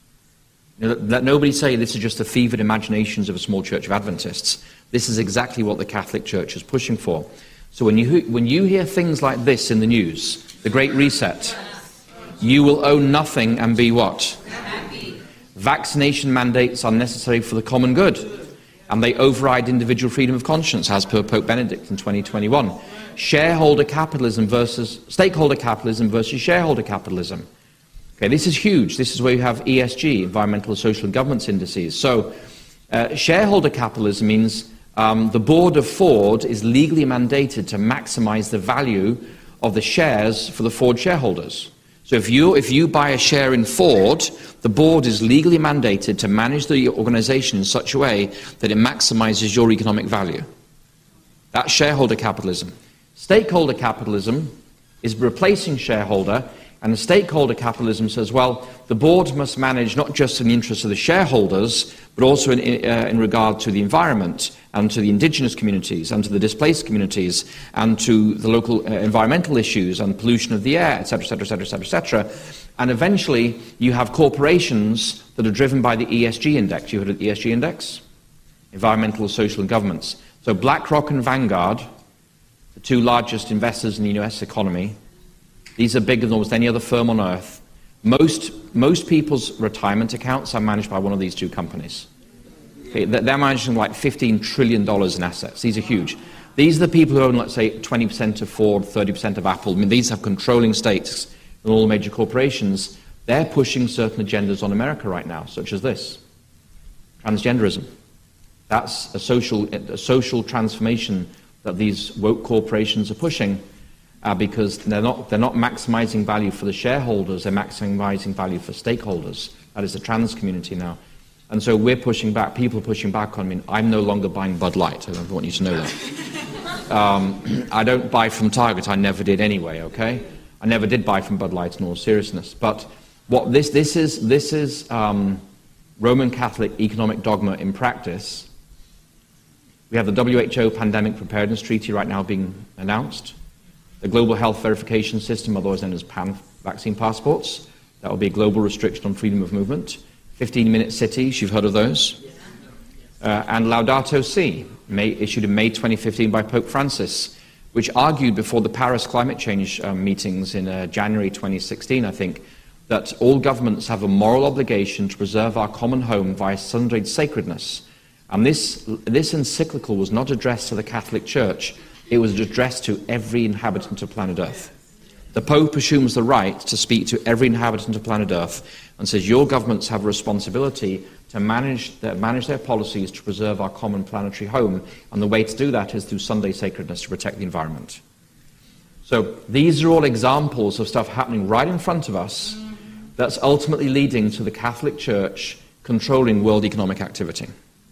Let nobody say this is just the fevered imaginations of a small church of Adventists. This is exactly what the Catholic Church is pushing for. So when you hear things like this in the news, the Great Reset, you will own nothing and be what? Happy. Vaccination mandates are necessary for the common good, and they override individual freedom of conscience, as per Pope Benedict in 2021. Stakeholder capitalism versus shareholder capitalism. Okay, this is huge. This is where you have ESG, environmental, social, and governance indices. So, shareholder capitalism means the board of Ford is legally mandated to maximize the value of the shares for the Ford shareholders. So if you buy a share in Ford, the board is legally mandated to manage the organization in such a way that it maximizes your economic value. That's shareholder capitalism. Stakeholder capitalism is replacing shareholder. And the stakeholder capitalism says, well, the board must manage not just in the interests of the shareholders, but also in regard to the environment and to the indigenous communities and to the displaced communities and to the local environmental issues and pollution of the air, etc., etc., etc., etc., etc. And eventually, you have corporations that are driven by the ESG index. You heard of the ESG index? Environmental, social, and governance. So BlackRock and Vanguard, the two largest investors in the US economy, these are bigger than almost any other firm on earth. Most people's retirement accounts are managed by one of these two companies. Okay, they're managing like $15 trillion in assets. These are huge. These are the people who own, let's say, 20% of Ford, 30% of Apple. I mean, these have controlling stakes in all the major corporations. They're pushing certain agendas on America right now, such as this. Transgenderism. That's a social transformation that these woke corporations are pushing. Because they're not maximizing value for the shareholders, they're maximizing value for stakeholders. That is the trans community now. And so we're pushing back, people are pushing back on me. I'm no longer buying Bud Light. I don't want you to know that. I don't buy from Target. I never did anyway, okay? I never did buy from Bud Light in all seriousness. But what this is Roman Catholic economic dogma in practice. We have the WHO Pandemic Preparedness Treaty right now being announced. The Global Health Verification System, otherwise known as PAN vaccine passports. That will be a global restriction on freedom of movement. 15-minute cities, you've heard of those. And Laudato Si, issued in May 2015 by Pope Francis, which argued before the Paris climate change meetings in January 2016, I think, that all governments have a moral obligation to preserve our common home via Sunday sacredness. And this encyclical was not addressed to the Catholic Church, it was addressed to every inhabitant of planet Earth. The Pope assumes the right to speak to every inhabitant of planet Earth and says your governments have a responsibility to manage their policies to preserve our common planetary home, and the way to do that is through Sunday sacredness to protect the environment. So these are all examples of stuff happening right in front of us that's ultimately leading to the Catholic Church controlling world economic activity.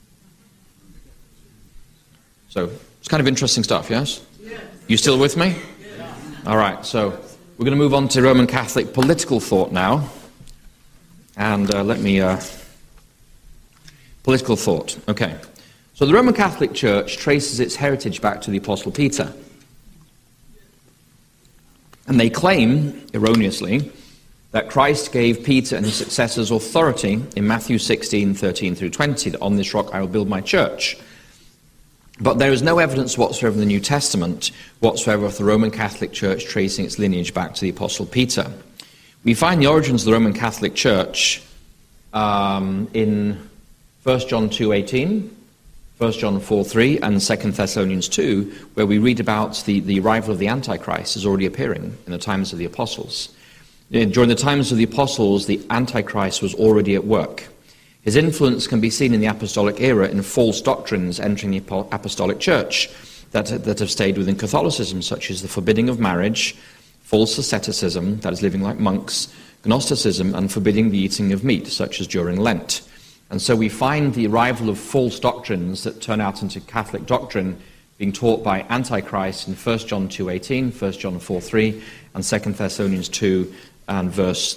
So it's kind of interesting stuff, yes? You still with me? All right, so we're going to move on to Roman Catholic political thought now. And political thought. Okay. So the Roman Catholic Church traces its heritage back to the Apostle Peter. And they claim, erroneously, that Christ gave Peter and his successors authority in Matthew 16:13 through 20, that on this rock I will build my church. But there is no evidence whatsoever in the New Testament whatsoever of the Roman Catholic Church tracing its lineage back to the Apostle Peter. We find the origins of the Roman Catholic Church in 1 John 2:18, 1 John 4:3, and 2 Thessalonians 2, where we read about the arrival of the Antichrist is already appearing in the times of the apostles. During the times of the apostles, the Antichrist was already at work. His influence can be seen in the apostolic era in false doctrines entering the apostolic church that have stayed within Catholicism, such as the forbidding of marriage, false asceticism, that is living like monks, Gnosticism, and forbidding the eating of meat, such as during Lent. And so we find the arrival of false doctrines that turn out into Catholic doctrine being taught by Antichrist in 1 John 2:18, 1 John 4:3, and 2 Thessalonians 2 and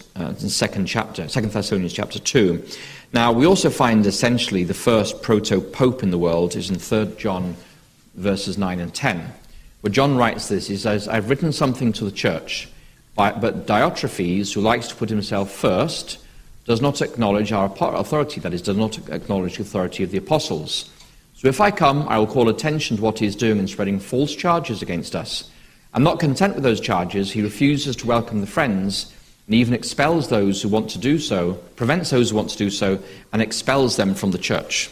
Second Thessalonians chapter 2. Now, we also find essentially the first proto-pope in the world is in 3 John verses 9 and 10, where John writes this. He says, I've written something to the church, but Diotrephes, who likes to put himself first, does not acknowledge our authority, that is, does not acknowledge the authority of the apostles. So if I come, I will call attention to what he is doing in spreading false charges against us. And not content with those charges, he refuses to welcome the friends, and even expels those who want to do so, prevents those who want to do so, and expels them from the church.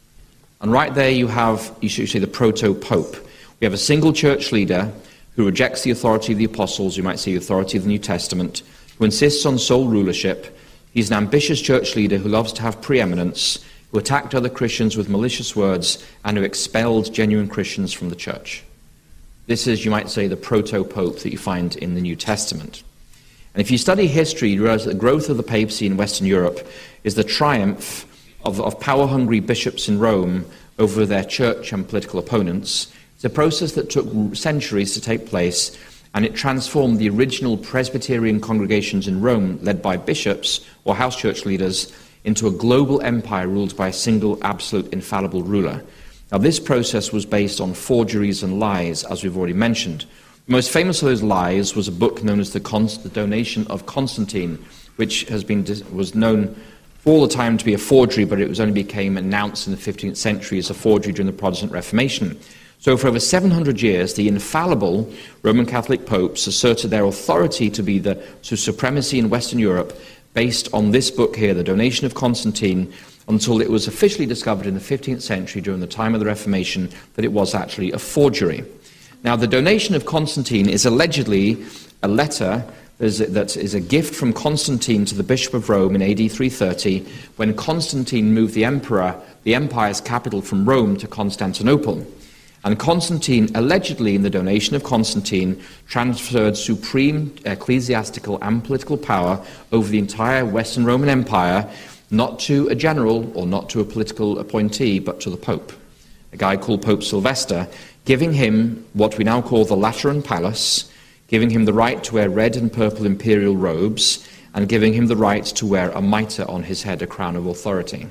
And right there you should say, the proto-pope. We have a single church leader who rejects the authority of the apostles, you might say the authority of the New Testament, who insists on sole rulership. He's an ambitious church leader who loves to have preeminence, who attacked other Christians with malicious words, and who expelled genuine Christians from the church. This is, you might say, the proto-pope that you find in the New Testament. And if you study history, you realize that the growth of the papacy in Western Europe is the triumph of power-hungry bishops in Rome over their church and political opponents. It's a process that took centuries to take place, and it transformed the original Presbyterian congregations in Rome, led by bishops or house church leaders, into a global empire ruled by a single, absolute, infallible ruler. Now, this process was based on forgeries and lies, as we've already mentioned. The most famous of those lies was a book known as the Donation of Constantine, which was known for all the time to be a forgery, but it only became announced in the 15th century as a forgery during the Protestant Reformation. So for over 700 years, the infallible Roman Catholic popes asserted their authority to supremacy in Western Europe based on this book here, the Donation of Constantine, until it was officially discovered in the 15th century during the time of the Reformation that it was actually a forgery. Now, the Donation of Constantine is allegedly a letter that is a gift from Constantine to the Bishop of Rome in AD 330, when Constantine moved the empire's capital from Rome to Constantinople. And Constantine, allegedly in the Donation of Constantine, transferred supreme ecclesiastical and political power over the entire Western Roman Empire, not to a general or not to a political appointee, but to the Pope, a guy called Pope Sylvester, giving him what we now call the Lateran Palace, giving him the right to wear red and purple imperial robes, and giving him the right to wear a mitre on his head, a crown of authority.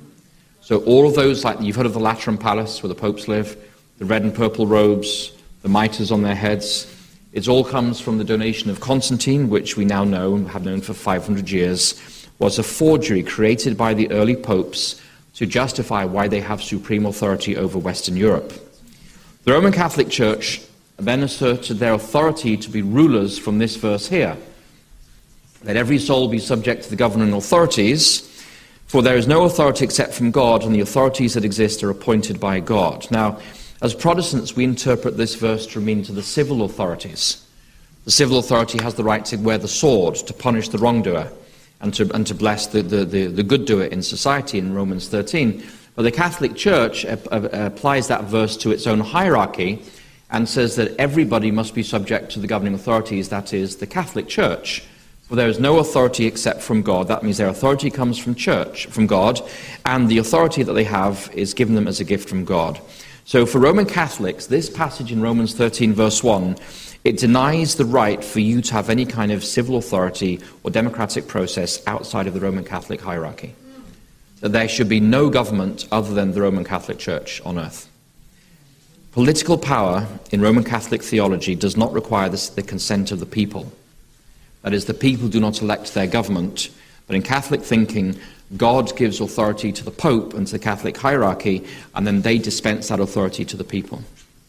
So all of those, like you've heard of the Lateran Palace where the popes live, the red and purple robes, the mitres on their heads, it all comes from the Donation of Constantine, which we now know and have known for 500 years, was a forgery created by the early popes to justify why they have supreme authority over Western Europe. The Roman Catholic Church and then asserted their authority to be rulers from this verse here. Let every soul be subject to the governing authorities, for there is no authority except from God, and the authorities that exist are appointed by God. Now, as Protestants, we interpret this verse to mean to the civil authorities. The civil authority has the right to wear the sword, to punish the wrongdoer, and to bless the good doer in society in Romans 13. But the Catholic Church applies that verse to its own hierarchy and says that everybody must be subject to the governing authorities, that is, the Catholic Church. For there is no authority except from God. That means their authority comes from God, and the authority that they have is given them as a gift from God. So for Roman Catholics, this passage in Romans 13, verse 1, it denies the right for you to have any kind of civil authority or democratic process outside of the Roman Catholic hierarchy. That there should be no government other than the Roman Catholic Church on earth. Political power in Roman Catholic theology does not require the consent of the people. That is, the people do not elect their government, but in Catholic thinking, God gives authority to the Pope and to the Catholic hierarchy, and then they dispense that authority to the people.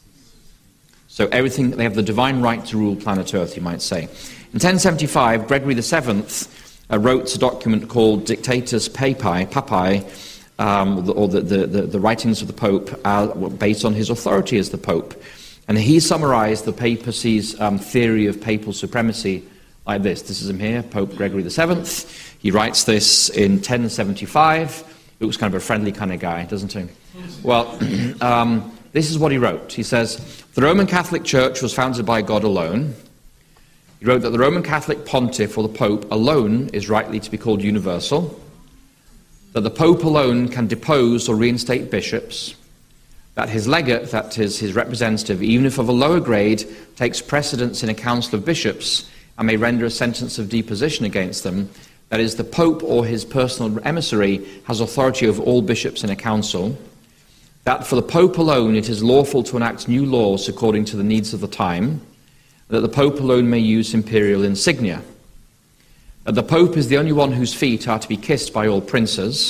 So everything, they have the divine right to rule planet Earth, you might say. In 1075, Gregory VII wrote a document called Dictatus Papae, or the writings of the Pope, based on his authority as the Pope. And he summarized the papacy's theory of papal supremacy like this. This is him here, Pope Gregory VII. He writes this in 1075. He looks kind of a friendly kind of guy, doesn't he? Well, this is what he wrote. He says, the Roman Catholic Church was founded by God alone. He wrote that the Roman Catholic pontiff, or the Pope, alone is rightly to be called universal. That the Pope alone can depose or reinstate bishops. That his legate, that is his representative, even if of a lower grade, takes precedence in a council of bishops and may render a sentence of deposition against them. That is, the Pope or his personal emissary has authority over all bishops in a council. That for the Pope alone it is lawful to enact new laws according to the needs of the time. That the Pope alone may use imperial insignia. That the Pope is the only one whose feet are to be kissed by all princes.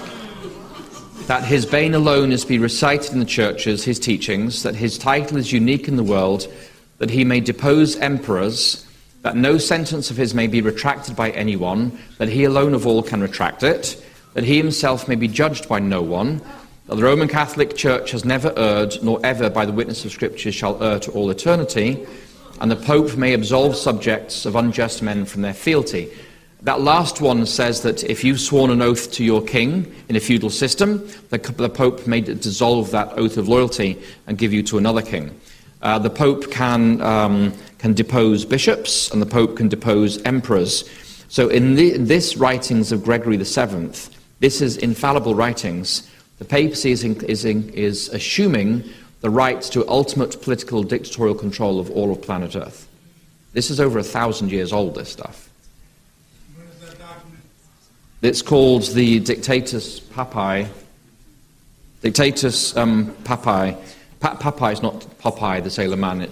That his bane alone is to be recited in the churches, his teachings. That his title is unique in the world. That he may depose emperors. That no sentence of his may be retracted by anyone, that he alone of all can retract it, that he himself may be judged by no one, that the Roman Catholic Church has never erred, nor ever by the witness of Scripture shall err to all eternity, and the Pope may absolve subjects of unjust men from their fealty. That last one says that if you've sworn an oath to your king in a feudal system, the Pope may dissolve that oath of loyalty and give you to another king. The Pope can depose bishops, and the Pope can depose emperors. So in this writings of Gregory VII, this is infallible writings. The papacy is assuming the right to ultimate political dictatorial control of all of planet Earth. This is over 1,000 years old, this stuff. When is that document? It's called the Dictatus Papae. Dictatus Papae. Popeye is not Popeye, the sailor man.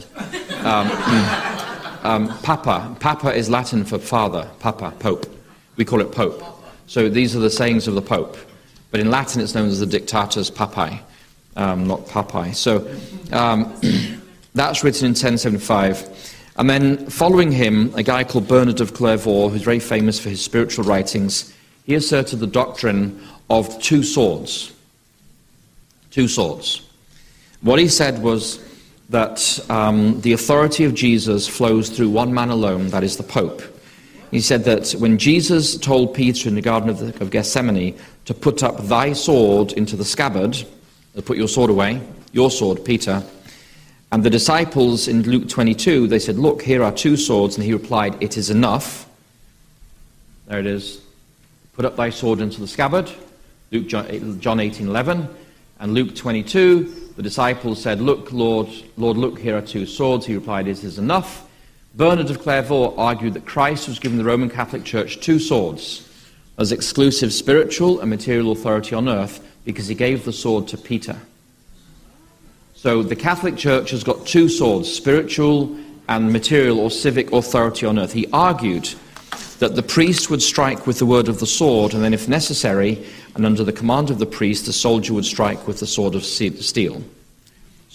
Papa. Papa is Latin for father. Papa, Pope. We call it Pope. So these are the sayings of the Pope. But in Latin it's known as the Dictatus Papae, not Popeye. So that's written in 1075. And then following him, a guy called Bernard of Clairvaux, who's very famous for his spiritual writings, he asserted the doctrine of two swords. Two swords. What he said was that the authority of Jesus flows through one man alone, that is the Pope. He said that when Jesus told Peter in the Garden of Gethsemane to put up thy sword into the scabbard, put your sword away, your sword, Peter, and the disciples in Luke 22, they said, look, here are two swords, and he replied, it is enough. There it is. Put up thy sword into the scabbard, John 18:11, and Luke 22, the disciples said, look, Lord, look, here are two swords. He replied, it is enough. Bernard of Clairvaux argued that Christ was giving the Roman Catholic Church two swords as exclusive spiritual and material authority on earth because he gave the sword to Peter. So the Catholic Church has got two swords, spiritual and material or civic authority on earth. He argued that the priest would strike with the word of the sword, and then if necessary, and under the command of the priest, the soldier would strike with the sword of steel.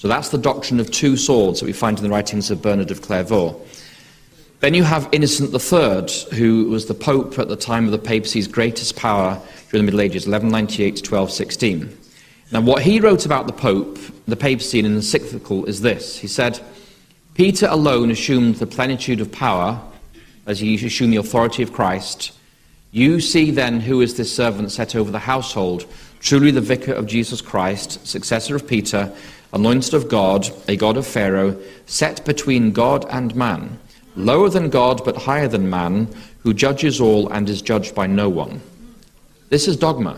So that's the doctrine of two swords that we find in the writings of Bernard of Clairvaux. Then you have Innocent III, who was the Pope at the time of the papacy's greatest power during the Middle Ages, 1198 to 1216. Now what he wrote about the Pope, the papacy in an encyclical is this. He said, Peter alone assumed the plenitude of power, as he assumed the authority of Christ. You see then who is this servant set over the household, truly the vicar of Jesus Christ, successor of Peter, anointed of God, a God of Pharaoh, set between God and man, lower than God but higher than man, who judges all and is judged by no one. This is dogma.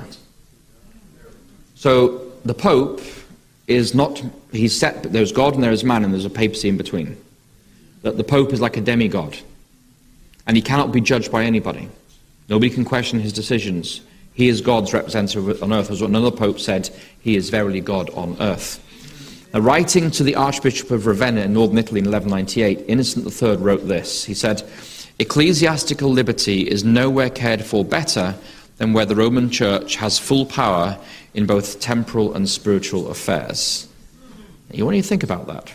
So the Pope is not, he's set, there's God and there is man and there's a papacy in between. That the Pope is like a demigod and he cannot be judged by anybody. Nobody can question his decisions. He is God's representative on earth, as what another Pope said, he is verily God on earth. Now, writing to the Archbishop of Ravenna in northern Italy in 1198, Innocent III wrote this. He said, ecclesiastical liberty is nowhere cared for better than where the Roman Church has full power in both temporal and spiritual affairs. Now, what do you think about that?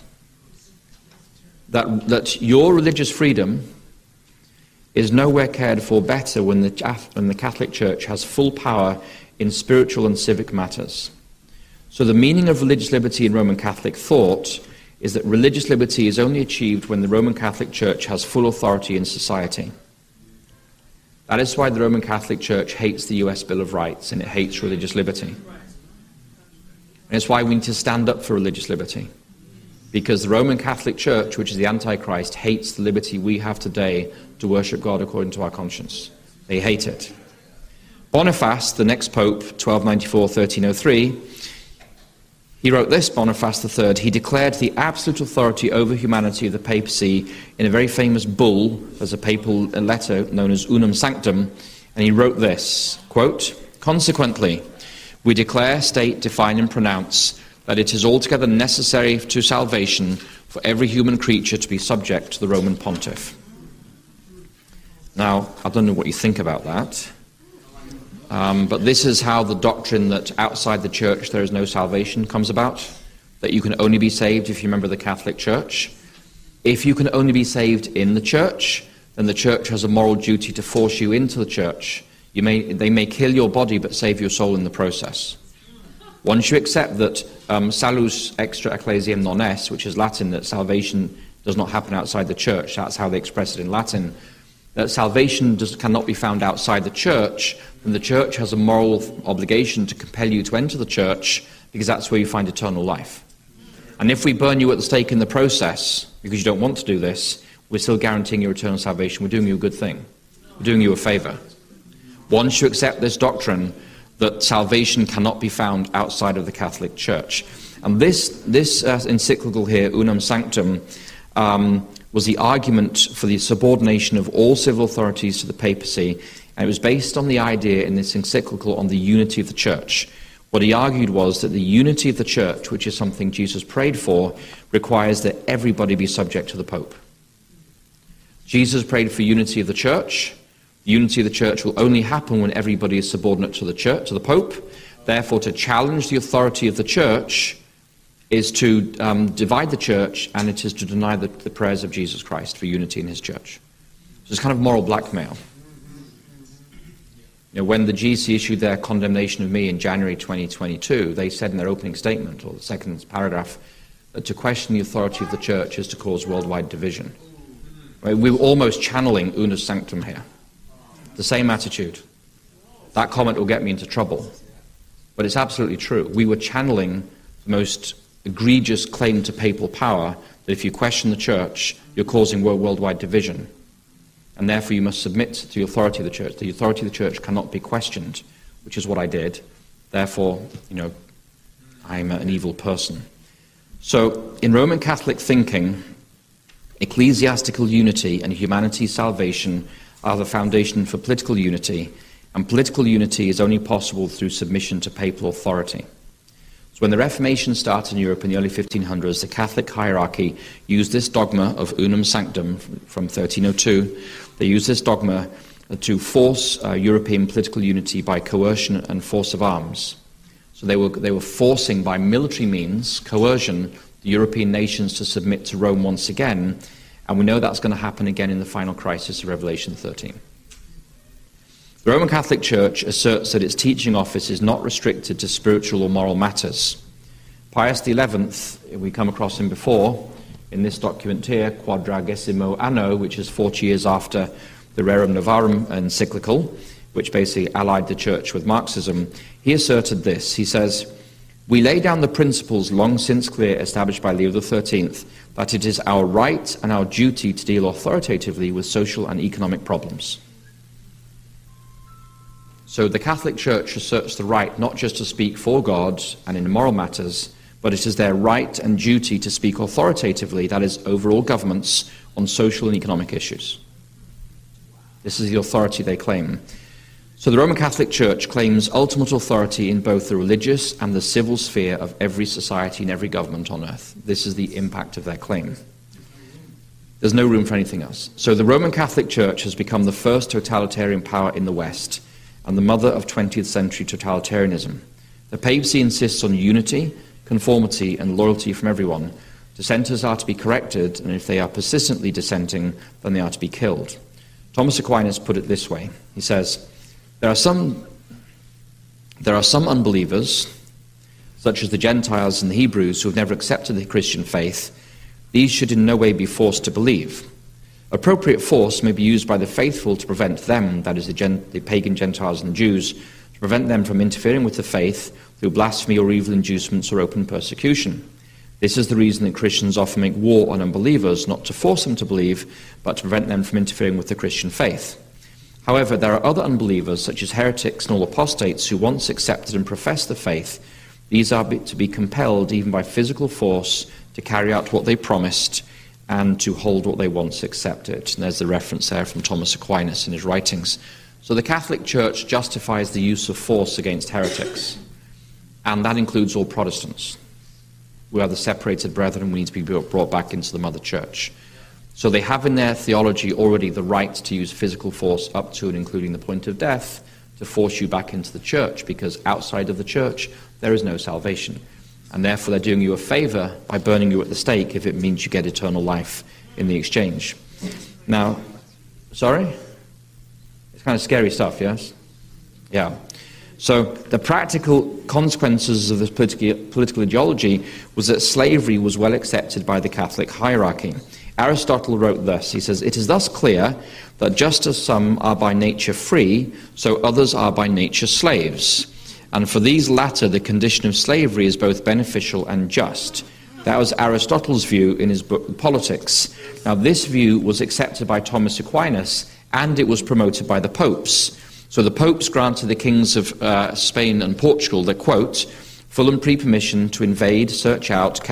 That your religious freedom is nowhere cared for better when the Catholic Church has full power in spiritual and civic matters. So the meaning of religious liberty in Roman Catholic thought is that religious liberty is only achieved when the Roman Catholic Church has full authority in society. That is why the Roman Catholic Church hates the US Bill of Rights and it hates religious liberty. And it's why we need to stand up for religious liberty. Because the Roman Catholic Church, which is the Antichrist, hates the liberty we have today to worship God according to our conscience. They hate it. Boniface, the next Pope, 1294-1303, he wrote this, Boniface III, he declared the absolute authority over humanity of the papacy in a very famous bull. There's a papal letter known as Unum Sanctum, and he wrote this, quote, consequently, we declare, state, define and pronounce that it is altogether necessary to salvation for every human creature to be subject to the Roman Pontiff. Now, I don't know what you think about that. But this is how the doctrine that outside the church there is no salvation comes about, that you can only be saved if you're a member of the Catholic Church. If you can only be saved in the church, then the church has a moral duty to force you into the church. They may kill your body but save your soul in the process. Once you accept that salus extra ecclesiam non est, which is Latin, that salvation does not happen outside the church, that's how they express it in Latin, that salvation cannot be found outside the church, then the church has a moral obligation to compel you to enter the church because that's where you find eternal life. And if we burn you at the stake in the process because you don't want to do this, we're still guaranteeing your eternal salvation. We're doing you a good thing. We're doing you a favor. Once you accept this doctrine that salvation cannot be found outside of the Catholic Church. And this encyclical here, Unum Sanctum, was the argument for the subordination of all civil authorities to the papacy, and it was based on the idea in this encyclical on the unity of the church. What he argued was that the unity of the church, which is something Jesus prayed for, requires that everybody be subject to the Pope. Jesus prayed for unity of the church. Unity of the church will only happen when everybody is subordinate to the church, to the Pope. Therefore, to challenge the authority of the church is to divide the church, and it is to deny the prayers of Jesus Christ for unity in his church. So it's kind of moral blackmail. You know, when the GC issued their condemnation of me in January 2022, they said in their opening statement, or the second paragraph, that to question the authority of the church is to cause worldwide division. Right? We were almost channeling Unus Sanctum here. The same attitude. That comment will get me into trouble. But it's absolutely true. We were channeling the most egregious claim to papal power, that if you question the church, you're causing worldwide division. And therefore you must submit to the authority of the church. The authority of the church cannot be questioned, which is what I did. Therefore, I'm an evil person. So, in Roman Catholic thinking, ecclesiastical unity and humanity's salvation are the foundation for political unity, and political unity is only possible through submission to papal authority. So when the Reformation started in Europe in the early 1500s, the Catholic hierarchy used this dogma of Unum Sanctum from 1302. They used this dogma to force European political unity by coercion and force of arms. So they were forcing by military means, coercion, the European nations to submit to Rome once again, and we know that's going to happen again in the final crisis of Revelation 13. The Roman Catholic Church asserts that its teaching office is not restricted to spiritual or moral matters. Pius XI, we come across him before, in this document here, Quadragesimo Anno, which is 40 years after the Rerum Novarum encyclical, which basically allied the Church with Marxism, he asserted this. He says, "We lay down the principles long since clear established by Leo XIII, that it is our right and our duty to deal authoritatively with social and economic problems." So the Catholic Church asserts the right not just to speak for God and in moral matters, but it is their right and duty to speak authoritatively, that is, over all governments, on social and economic issues. This is the authority they claim. So the Roman Catholic Church claims ultimate authority in both the religious and the civil sphere of every society and every government on earth. This is the impact of their claim. There's no room for anything else. So the Roman Catholic Church has become the first totalitarian power in the West and the mother of 20th century totalitarianism. The papacy insists on unity, conformity, and loyalty from everyone. Dissenters are to be corrected, and if they are persistently dissenting, then they are to be killed. Thomas Aquinas put it this way. He says, There are some unbelievers, such as the Gentiles and the Hebrews, who have never accepted the Christian faith. These should in no way be forced to believe. Appropriate force may be used by the faithful to prevent them, that is the pagan Gentiles and Jews, to prevent them from interfering with the faith through blasphemy or evil inducements or open persecution. This is the reason that Christians often make war on unbelievers, not to force them to believe, but to prevent them from interfering with the Christian faith. However, there are other unbelievers, such as heretics and all apostates, who once accepted and professed the faith. These are to be compelled, even by physical force, to carry out what they promised and to hold what they once accepted. And there's the reference there from Thomas Aquinas in his writings. So the Catholic Church justifies the use of force against heretics, and that includes all Protestants. We are the separated brethren, we need to be brought back into the Mother Church. So they have in their theology already the right to use physical force up to and including the point of death to force you back into the church, because outside of the church there is no salvation. And therefore they're doing you a favor by burning you at the stake if it means you get eternal life in the exchange. Now, sorry? It's kind of scary stuff, yes? Yeah. So the practical consequences of this political ideology was that slavery was well accepted by the Catholic hierarchy. Aristotle wrote thus, he says, "It is thus clear that just as some are by nature free, so others are by nature slaves. And for these latter, the condition of slavery is both beneficial and just." That was Aristotle's view in his book, Politics. Now, this view was accepted by Thomas Aquinas, and it was promoted by the popes. So the popes granted the kings of Spain and Portugal the, quote, "full and free permission to invade, search out,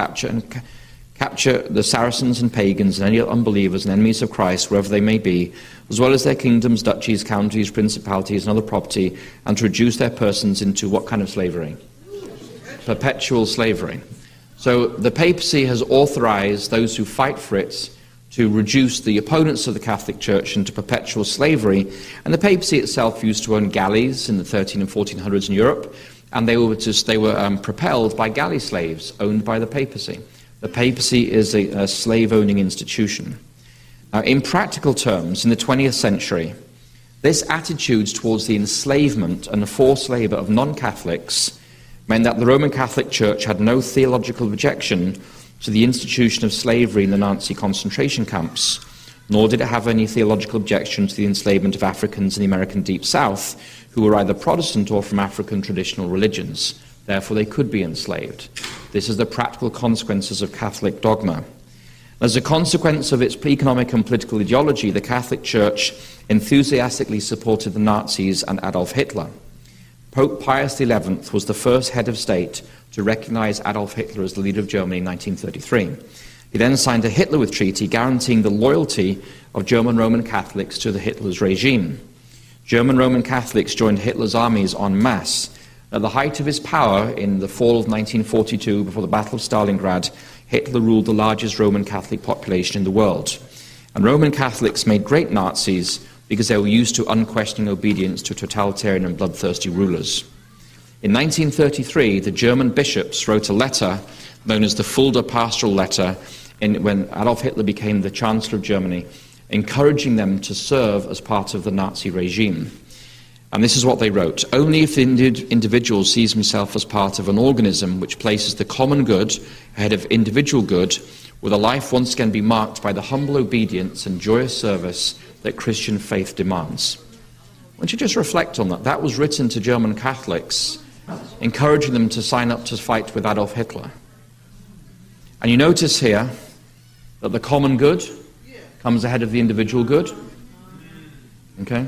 capture the Saracens and pagans and any unbelievers and enemies of Christ, wherever they may be, as well as their kingdoms, duchies, counties, principalities, and other property, and to reduce their persons into" what kind of slavery? Perpetual slavery. So the papacy has authorized those who fight for it to reduce the opponents of the Catholic Church into perpetual slavery. And the papacy itself used to own galleys in the 13 and 1400s in Europe, and they were propelled by galley slaves owned by the papacy. The papacy is a slave-owning institution. Now, in practical terms, in the 20th century, this attitude towards the enslavement and the forced labor of non-Catholics meant that the Roman Catholic Church had no theological objection to the institution of slavery in the Nazi concentration camps, nor did it have any theological objection to the enslavement of Africans in the American Deep South, who were either Protestant or from African traditional religions. Therefore, they could be enslaved. This is the practical consequences of Catholic dogma. As a consequence of its economic and political ideology, the Catholic Church enthusiastically supported the Nazis and Adolf Hitler. Pope Pius XI was the first head of state to recognize Adolf Hitler as the leader of Germany in 1933. He then signed a Hitler-with treaty guaranteeing the loyalty of German Roman Catholics to the Hitler's regime. German Roman Catholics joined Hitler's armies en masse. At the height of his power, in the fall of 1942, before the Battle of Stalingrad, Hitler ruled the largest Roman Catholic population in the world. And Roman Catholics made great Nazis because they were used to unquestioning obedience to totalitarian and bloodthirsty rulers. In 1933, the German bishops wrote a letter known as the Fulda Pastoral Letter, when Adolf Hitler became the Chancellor of Germany, encouraging them to serve as part of the Nazi regime. And this is what they wrote: "Only if the individual sees himself as part of an organism which places the common good ahead of individual good, will a life once again be marked by the humble obedience and joyous service that Christian faith demands." Why don't you just reflect on that? That was written to German Catholics, encouraging them to sign up to fight with Adolf Hitler. And you notice here that the common good comes ahead of the individual good. Okay?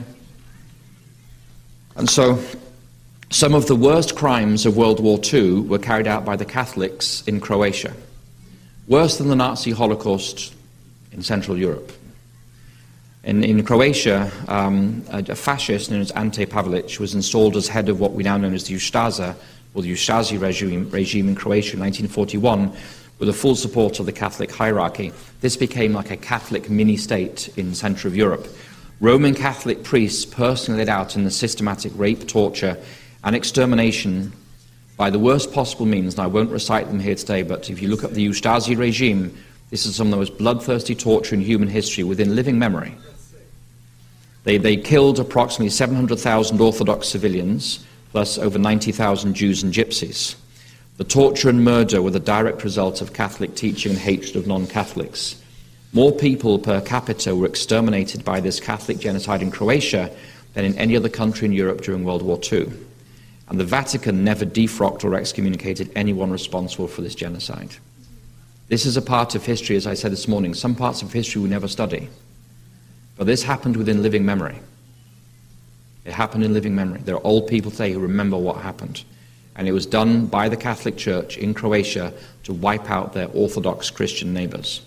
And so, some of the worst crimes of World War II were carried out by the Catholics in Croatia. Worse than the Nazi Holocaust in Central Europe. In Croatia, a fascist known as Ante Pavelic was installed as head of what we now know as the Ustaša, or the Ustaši regime in Croatia in 1941, with the full support of the Catholic hierarchy. This became like a Catholic mini-state in Central Europe. Roman Catholic priests personally led out in the systematic rape, torture, and extermination by the worst possible means. And I won't recite them here today, but if you look at the Ustaši regime, this is some of the most bloodthirsty torture in human history within living memory. They killed approximately 700,000 Orthodox civilians, plus over 90,000 Jews and Gypsies. The torture and murder were the direct result of Catholic teaching and hatred of non-Catholics. More people per capita were exterminated by this Catholic genocide in Croatia than in any other country in Europe during World War II. And the Vatican never defrocked or excommunicated anyone responsible for this genocide. This is a part of history, as I said this morning, some parts of history we never study. But this happened within living memory. It happened in living memory. There are old people today who remember what happened. And it was done by the Catholic Church in Croatia to wipe out their Orthodox Christian neighbors.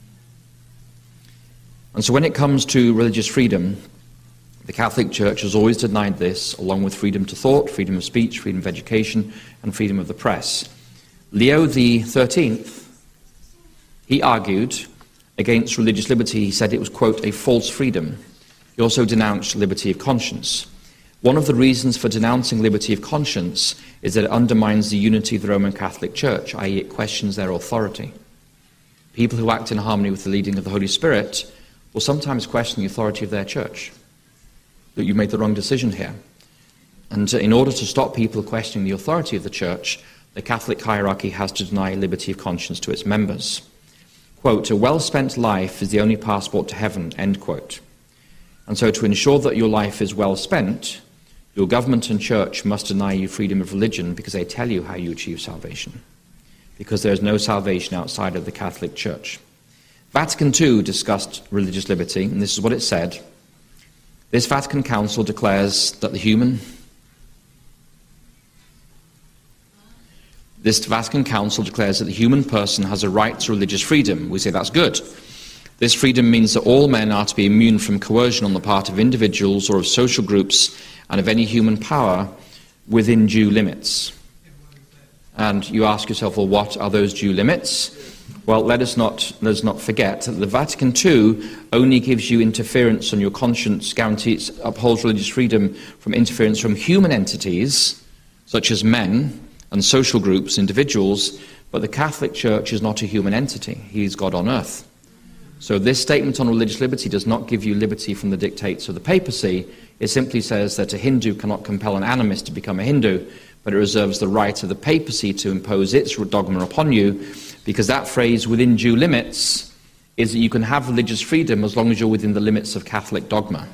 And so when it comes to religious freedom, the Catholic Church has always denied this, along with freedom to thought, freedom of speech, freedom of education, and freedom of the press. Leo XIII, he argued against religious liberty. He said it was, quote, a false freedom. He also denounced liberty of conscience. One of the reasons for denouncing liberty of conscience is that it undermines the unity of the Roman Catholic Church, i.e. it questions their authority. People who act in harmony with the leading of the Holy Spirit will sometimes question the authority of their church, that you made the wrong decision here. And in order to stop people questioning the authority of the church, the Catholic hierarchy has to deny liberty of conscience to its members. Quote, a well-spent life is the only passport to heaven, end quote. And so to ensure that your life is well spent, your government and church must deny you freedom of religion because they tell you how you achieve salvation. Because there is no salvation outside of the Catholic Church. Vatican II discussed religious liberty, and this is what it said. This Vatican Council declares that the human person has a right to religious freedom. We say that's good. This freedom means that all men are to be immune from coercion on the part of individuals or of social groups and of any human power within due limits. And you ask yourself, well, what are those due limits? Well, let us not forget that the Vatican II only gives you interference on your conscience, guarantees, upholds religious freedom from interference from human entities, such as men and social groups, individuals, but the Catholic Church is not a human entity. He is God on earth. So this statement on religious liberty does not give you liberty from the dictates of the papacy. It simply says that a Hindu cannot compel an animist to become a Hindu, but it reserves the right of the papacy to impose its dogma upon you, because that phrase, within due limits, is that you can have religious freedom as long as you're within the limits of Catholic dogma.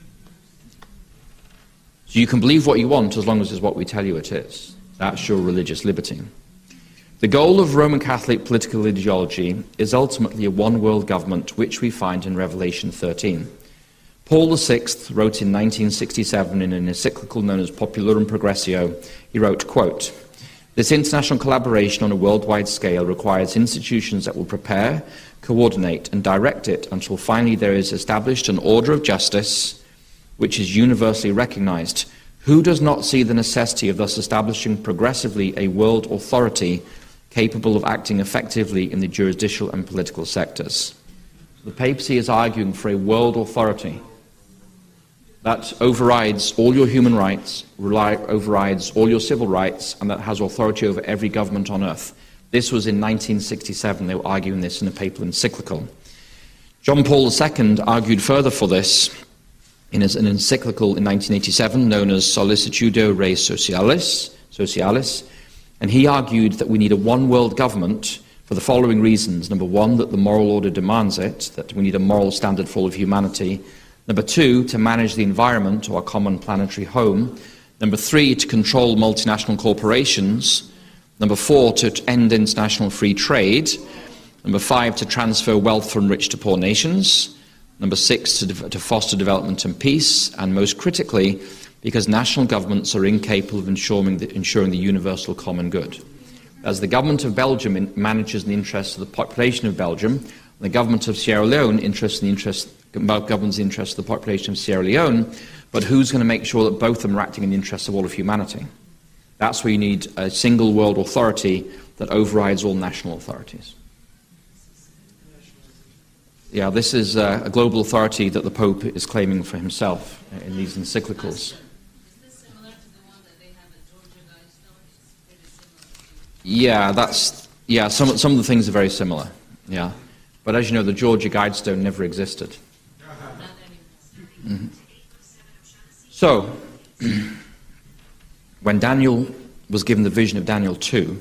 So you can believe what you want as long as it's what we tell you it is. That's your religious liberty. The goal of Roman Catholic political ideology is ultimately a one-world government, which we find in Revelation 13. Paul VI wrote in 1967 in an encyclical known as Populorum Progressio, he wrote, quote, this international collaboration on a worldwide scale requires institutions that will prepare, coordinate, and direct it until finally there is established an order of justice which is universally recognized. Who does not see the necessity of thus establishing progressively a world authority capable of acting effectively in the juridical and political sectors? The papacy is arguing for a world authority that overrides all your human rights, overrides all your civil rights, and that has authority over every government on earth. This was in 1967. They were arguing this in a papal encyclical. John Paul II argued further for this in an encyclical in 1987 known as Solicitudo Rei Socialis, and he argued that we need a one-world government for the following reasons. Number one, that the moral order demands it, that we need a moral standard for all of humanity. Number two, to manage the environment, or our common planetary home. Number three, to control multinational corporations. Number four, to end international free trade. Number five, to transfer wealth from rich to poor nations. Number six, to foster development and peace. And most critically, because national governments are incapable of ensuring the universal common good. As the government of Belgium manages in the interests of the population of Belgium, the government of Sierra Leone governs the interests of the population of Sierra Leone, but who's going to make sure that both of them are acting in the interests of all of humanity? That's where you need a single world authority that overrides all national authorities. Yeah, this is a global authority that the Pope is claiming for himself in these encyclicals. Is this similar to the one that they have at Georgia Guidestone? It's pretty similar. Some of the things are very similar. Yeah, but as you know, the Georgia Guidestone never existed. Mm-hmm. So, when Daniel was given the vision of Daniel 2,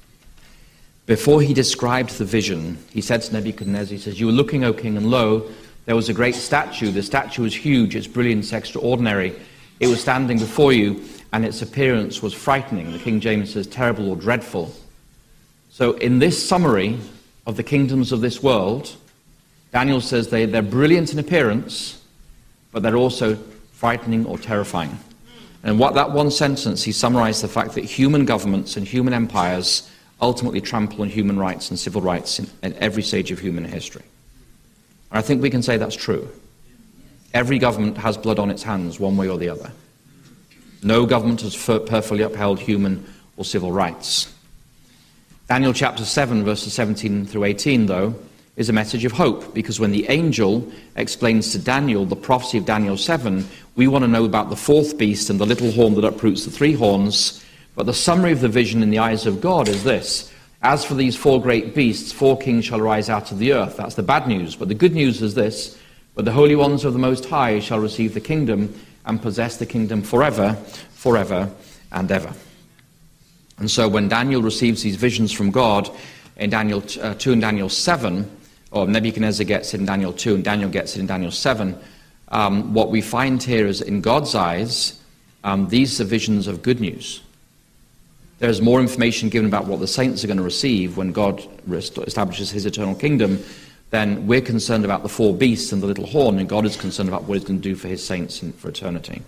before he described the vision, he said to Nebuchadnezzar, he says, "You were looking, O king, and lo, there was a great statue. The statue was huge, its brilliance extraordinary. It was standing before you, and its appearance was frightening." The King James says, terrible or dreadful. So in this summary of the kingdoms of this world, Daniel says they're brilliant in appearance, but they're also frightening or terrifying. And what that one sentence, he summarized the fact that human governments and human empires ultimately trample on human rights and civil rights in every stage of human history. And I think we can say that's true. Every government has blood on its hands, one way or the other. No government has perfectly upheld human or civil rights. Daniel chapter 7, verses 17 through 18, though, is a message of hope, because when the angel explains to Daniel the prophecy of Daniel 7, we want to know about the fourth beast and the little horn that uproots the three horns. But the summary of the vision in the eyes of God is this: as for these four great beasts, 4 kings shall rise out of the earth. That's the bad news. But the good news is this: but the holy ones of the Most High shall receive the kingdom and possess the kingdom forever, forever and ever. And so when Daniel receives these visions from God in Daniel 2 and Daniel 7, or Nebuchadnezzar gets it in Daniel 2 and Daniel gets it in Daniel 7, what we find here is, in God's eyes, these are visions of good news. There's more information given about what the saints are going to receive when God establishes his eternal kingdom than we're concerned about the 4 beasts and the little horn, and God is concerned about what he's going to do for his saints and for eternity.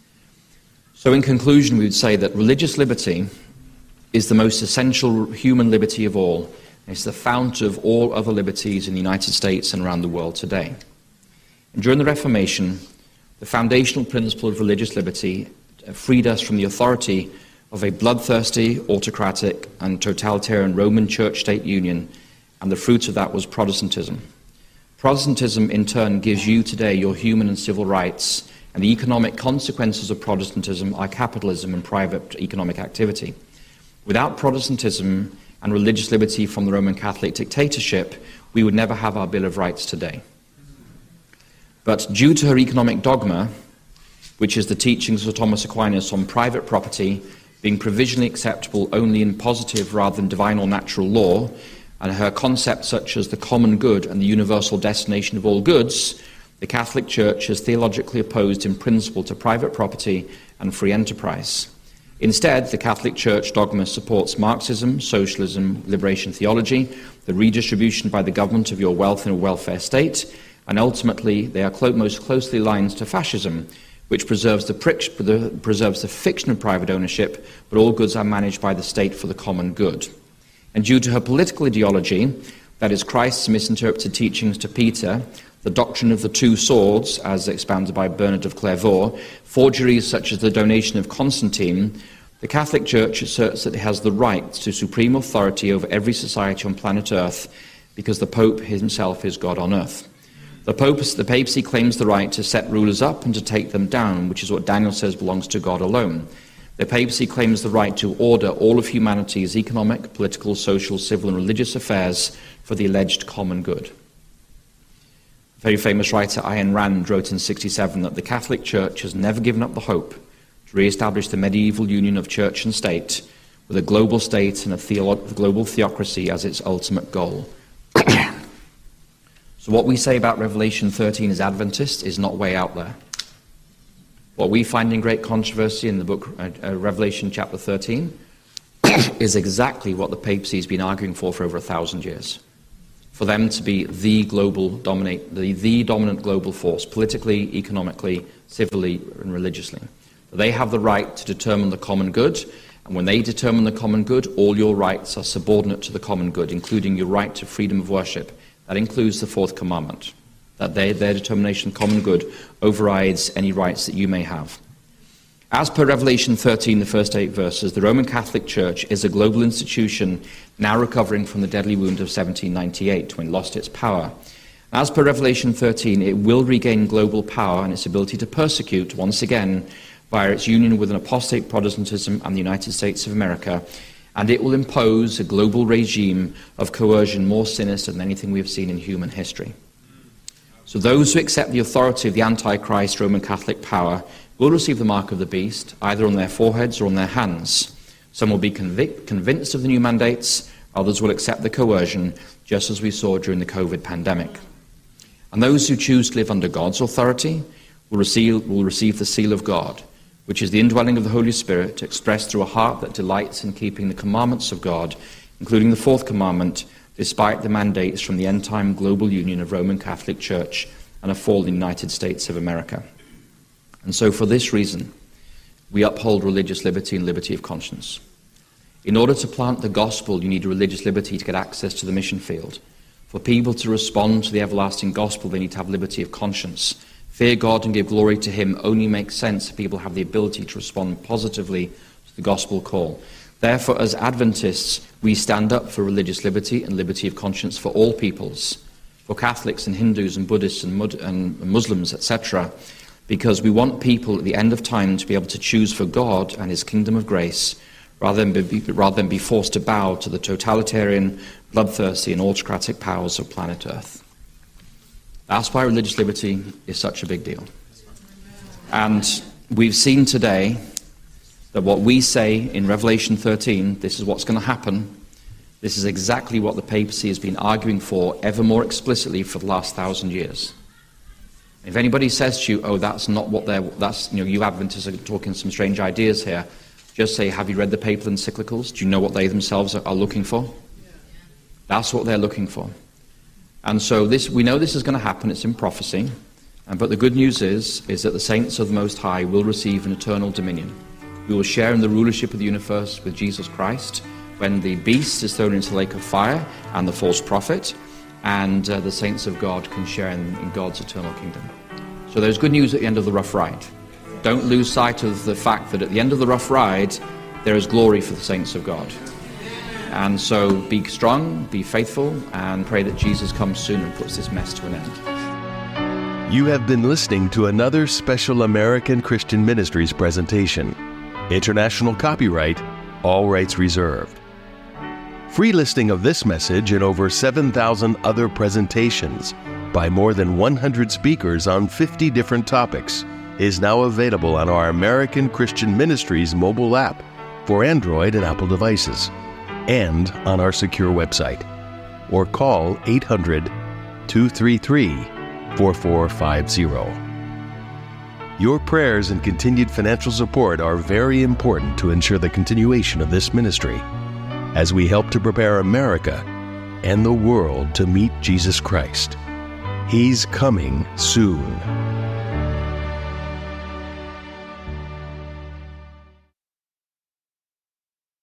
So in conclusion, we would say that religious liberty is the most essential human liberty of all. It's the fount of all other liberties in the United States and around the world today. And during the Reformation, the foundational principle of religious liberty freed us from the authority of a bloodthirsty, autocratic, and totalitarian Roman church-state union, and the fruit of that was Protestantism. Protestantism, in turn, gives you today your human and civil rights, and the economic consequences of Protestantism are capitalism and private economic activity. Without Protestantism and religious liberty from the Roman Catholic dictatorship, we would never have our Bill of Rights today. But due to her economic dogma, which is the teachings of Thomas Aquinas on private property being provisionally acceptable only in positive rather than divine or natural law, and her concepts such as the common good and the universal destination of all goods, the Catholic Church is theologically opposed in principle to private property and free enterprise. Instead, the Catholic Church dogma supports Marxism, socialism, liberation theology, the redistribution by the government of your wealth in a welfare state, and ultimately they are most closely aligned to fascism, which preserves the fiction of private ownership, but all goods are managed by the state for the common good. And due to her political ideology, that is Christ's misinterpreted teachings to Peter, the doctrine of the 2 swords, as expounded by Bernard of Clairvaux, forgeries such as the donation of Constantine, the Catholic Church asserts that it has the right to supreme authority over every society on planet Earth because the Pope himself is God on earth. The papacy claims the right to set rulers up and to take them down, which is what Daniel says belongs to God alone. The papacy claims the right to order all of humanity's economic, political, social, civil, and religious affairs for the alleged common good. A very famous writer, Ayn Rand, wrote in 1967 that the Catholic Church has never given up the hope to re-establish the medieval union of church and state, with a global state and a global theocracy as its ultimate goal. So what we say about Revelation 13 as Adventists is not way out there. What we find in great controversy in the book Revelation chapter 13 is exactly what the papacy has been arguing for over 1,000 years. For them to be the dominant global force, politically, economically, civilly, and religiously. They have the right to determine the common good, and when they determine the common good, all your rights are subordinate to the common good, including your right to freedom of worship. That includes the fourth commandment, that their determination of common good overrides any rights that you may have. As per Revelation 13, the first 8 verses, the Roman Catholic Church is a global institution now recovering from the deadly wound of 1798 when it lost its power. As per Revelation 13, it will regain global power and its ability to persecute once again via its union with an apostate Protestantism and the United States of America, and it will impose a global regime of coercion more sinister than anything we have seen in human history. So those who accept the authority of the Antichrist Roman Catholic power will receive the mark of the beast, either on their foreheads or on their hands. Some will be convinced of the new mandates, others will accept the coercion, just as we saw during the COVID pandemic. And those who choose to live under God's authority will receive the seal of God, which is the indwelling of the Holy Spirit, expressed through a heart that delights in keeping the commandments of God, including the fourth commandment, despite the mandates from the end-time global union of Roman Catholic Church and a fallen United States of America. And so for this reason, we uphold religious liberty and liberty of conscience. In order to plant the gospel, you need religious liberty to get access to the mission field. For people to respond to the everlasting gospel, they need to have liberty of conscience. Fear God and give glory to him only makes sense if people have the ability to respond positively to the gospel call. Therefore, as Adventists, we stand up for religious liberty and liberty of conscience for all peoples, for Catholics and Hindus and Buddhists and Muslims, etc., because we want people at the end of time to be able to choose for God and his kingdom of grace rather than be forced to bow to the totalitarian, bloodthirsty and autocratic powers of planet Earth. That's why religious liberty is such a big deal. And we've seen today that what we say in Revelation 13, this is what's going to happen. This is exactly what the papacy has been arguing for ever more explicitly for the last 1,000 years. If anybody says to you, oh, that's not what you Adventists are talking some strange ideas here, just say, have you read the papal encyclicals? Do you know what they themselves are looking for? That's what they're looking for. And so we know this is going to happen, it's in prophecy, but the good news is that the saints of the Most High will receive an eternal dominion. We will share in the rulership of the universe with Jesus Christ when the beast is thrown into the lake of fire and the false prophet, and the saints of God can share in God's eternal kingdom. So there's good news at the end of the rough ride. Don't lose sight of the fact that at the end of the rough ride, there is glory for the saints of God. And so be strong, be faithful, and pray that Jesus comes soon and puts this mess to an end. You have been listening to another special American Christian Ministries presentation. International copyright, all rights reserved. Free listing of this message and over 7,000 other presentations by more than 100 speakers on 50 different topics is now available on our American Christian Ministries mobile app for Android and Apple devices, and on our secure website, or call 800-233-4450. Your prayers and continued financial support are very important to ensure the continuation of this ministry as we help to prepare America and the world to meet Jesus Christ. He's coming soon.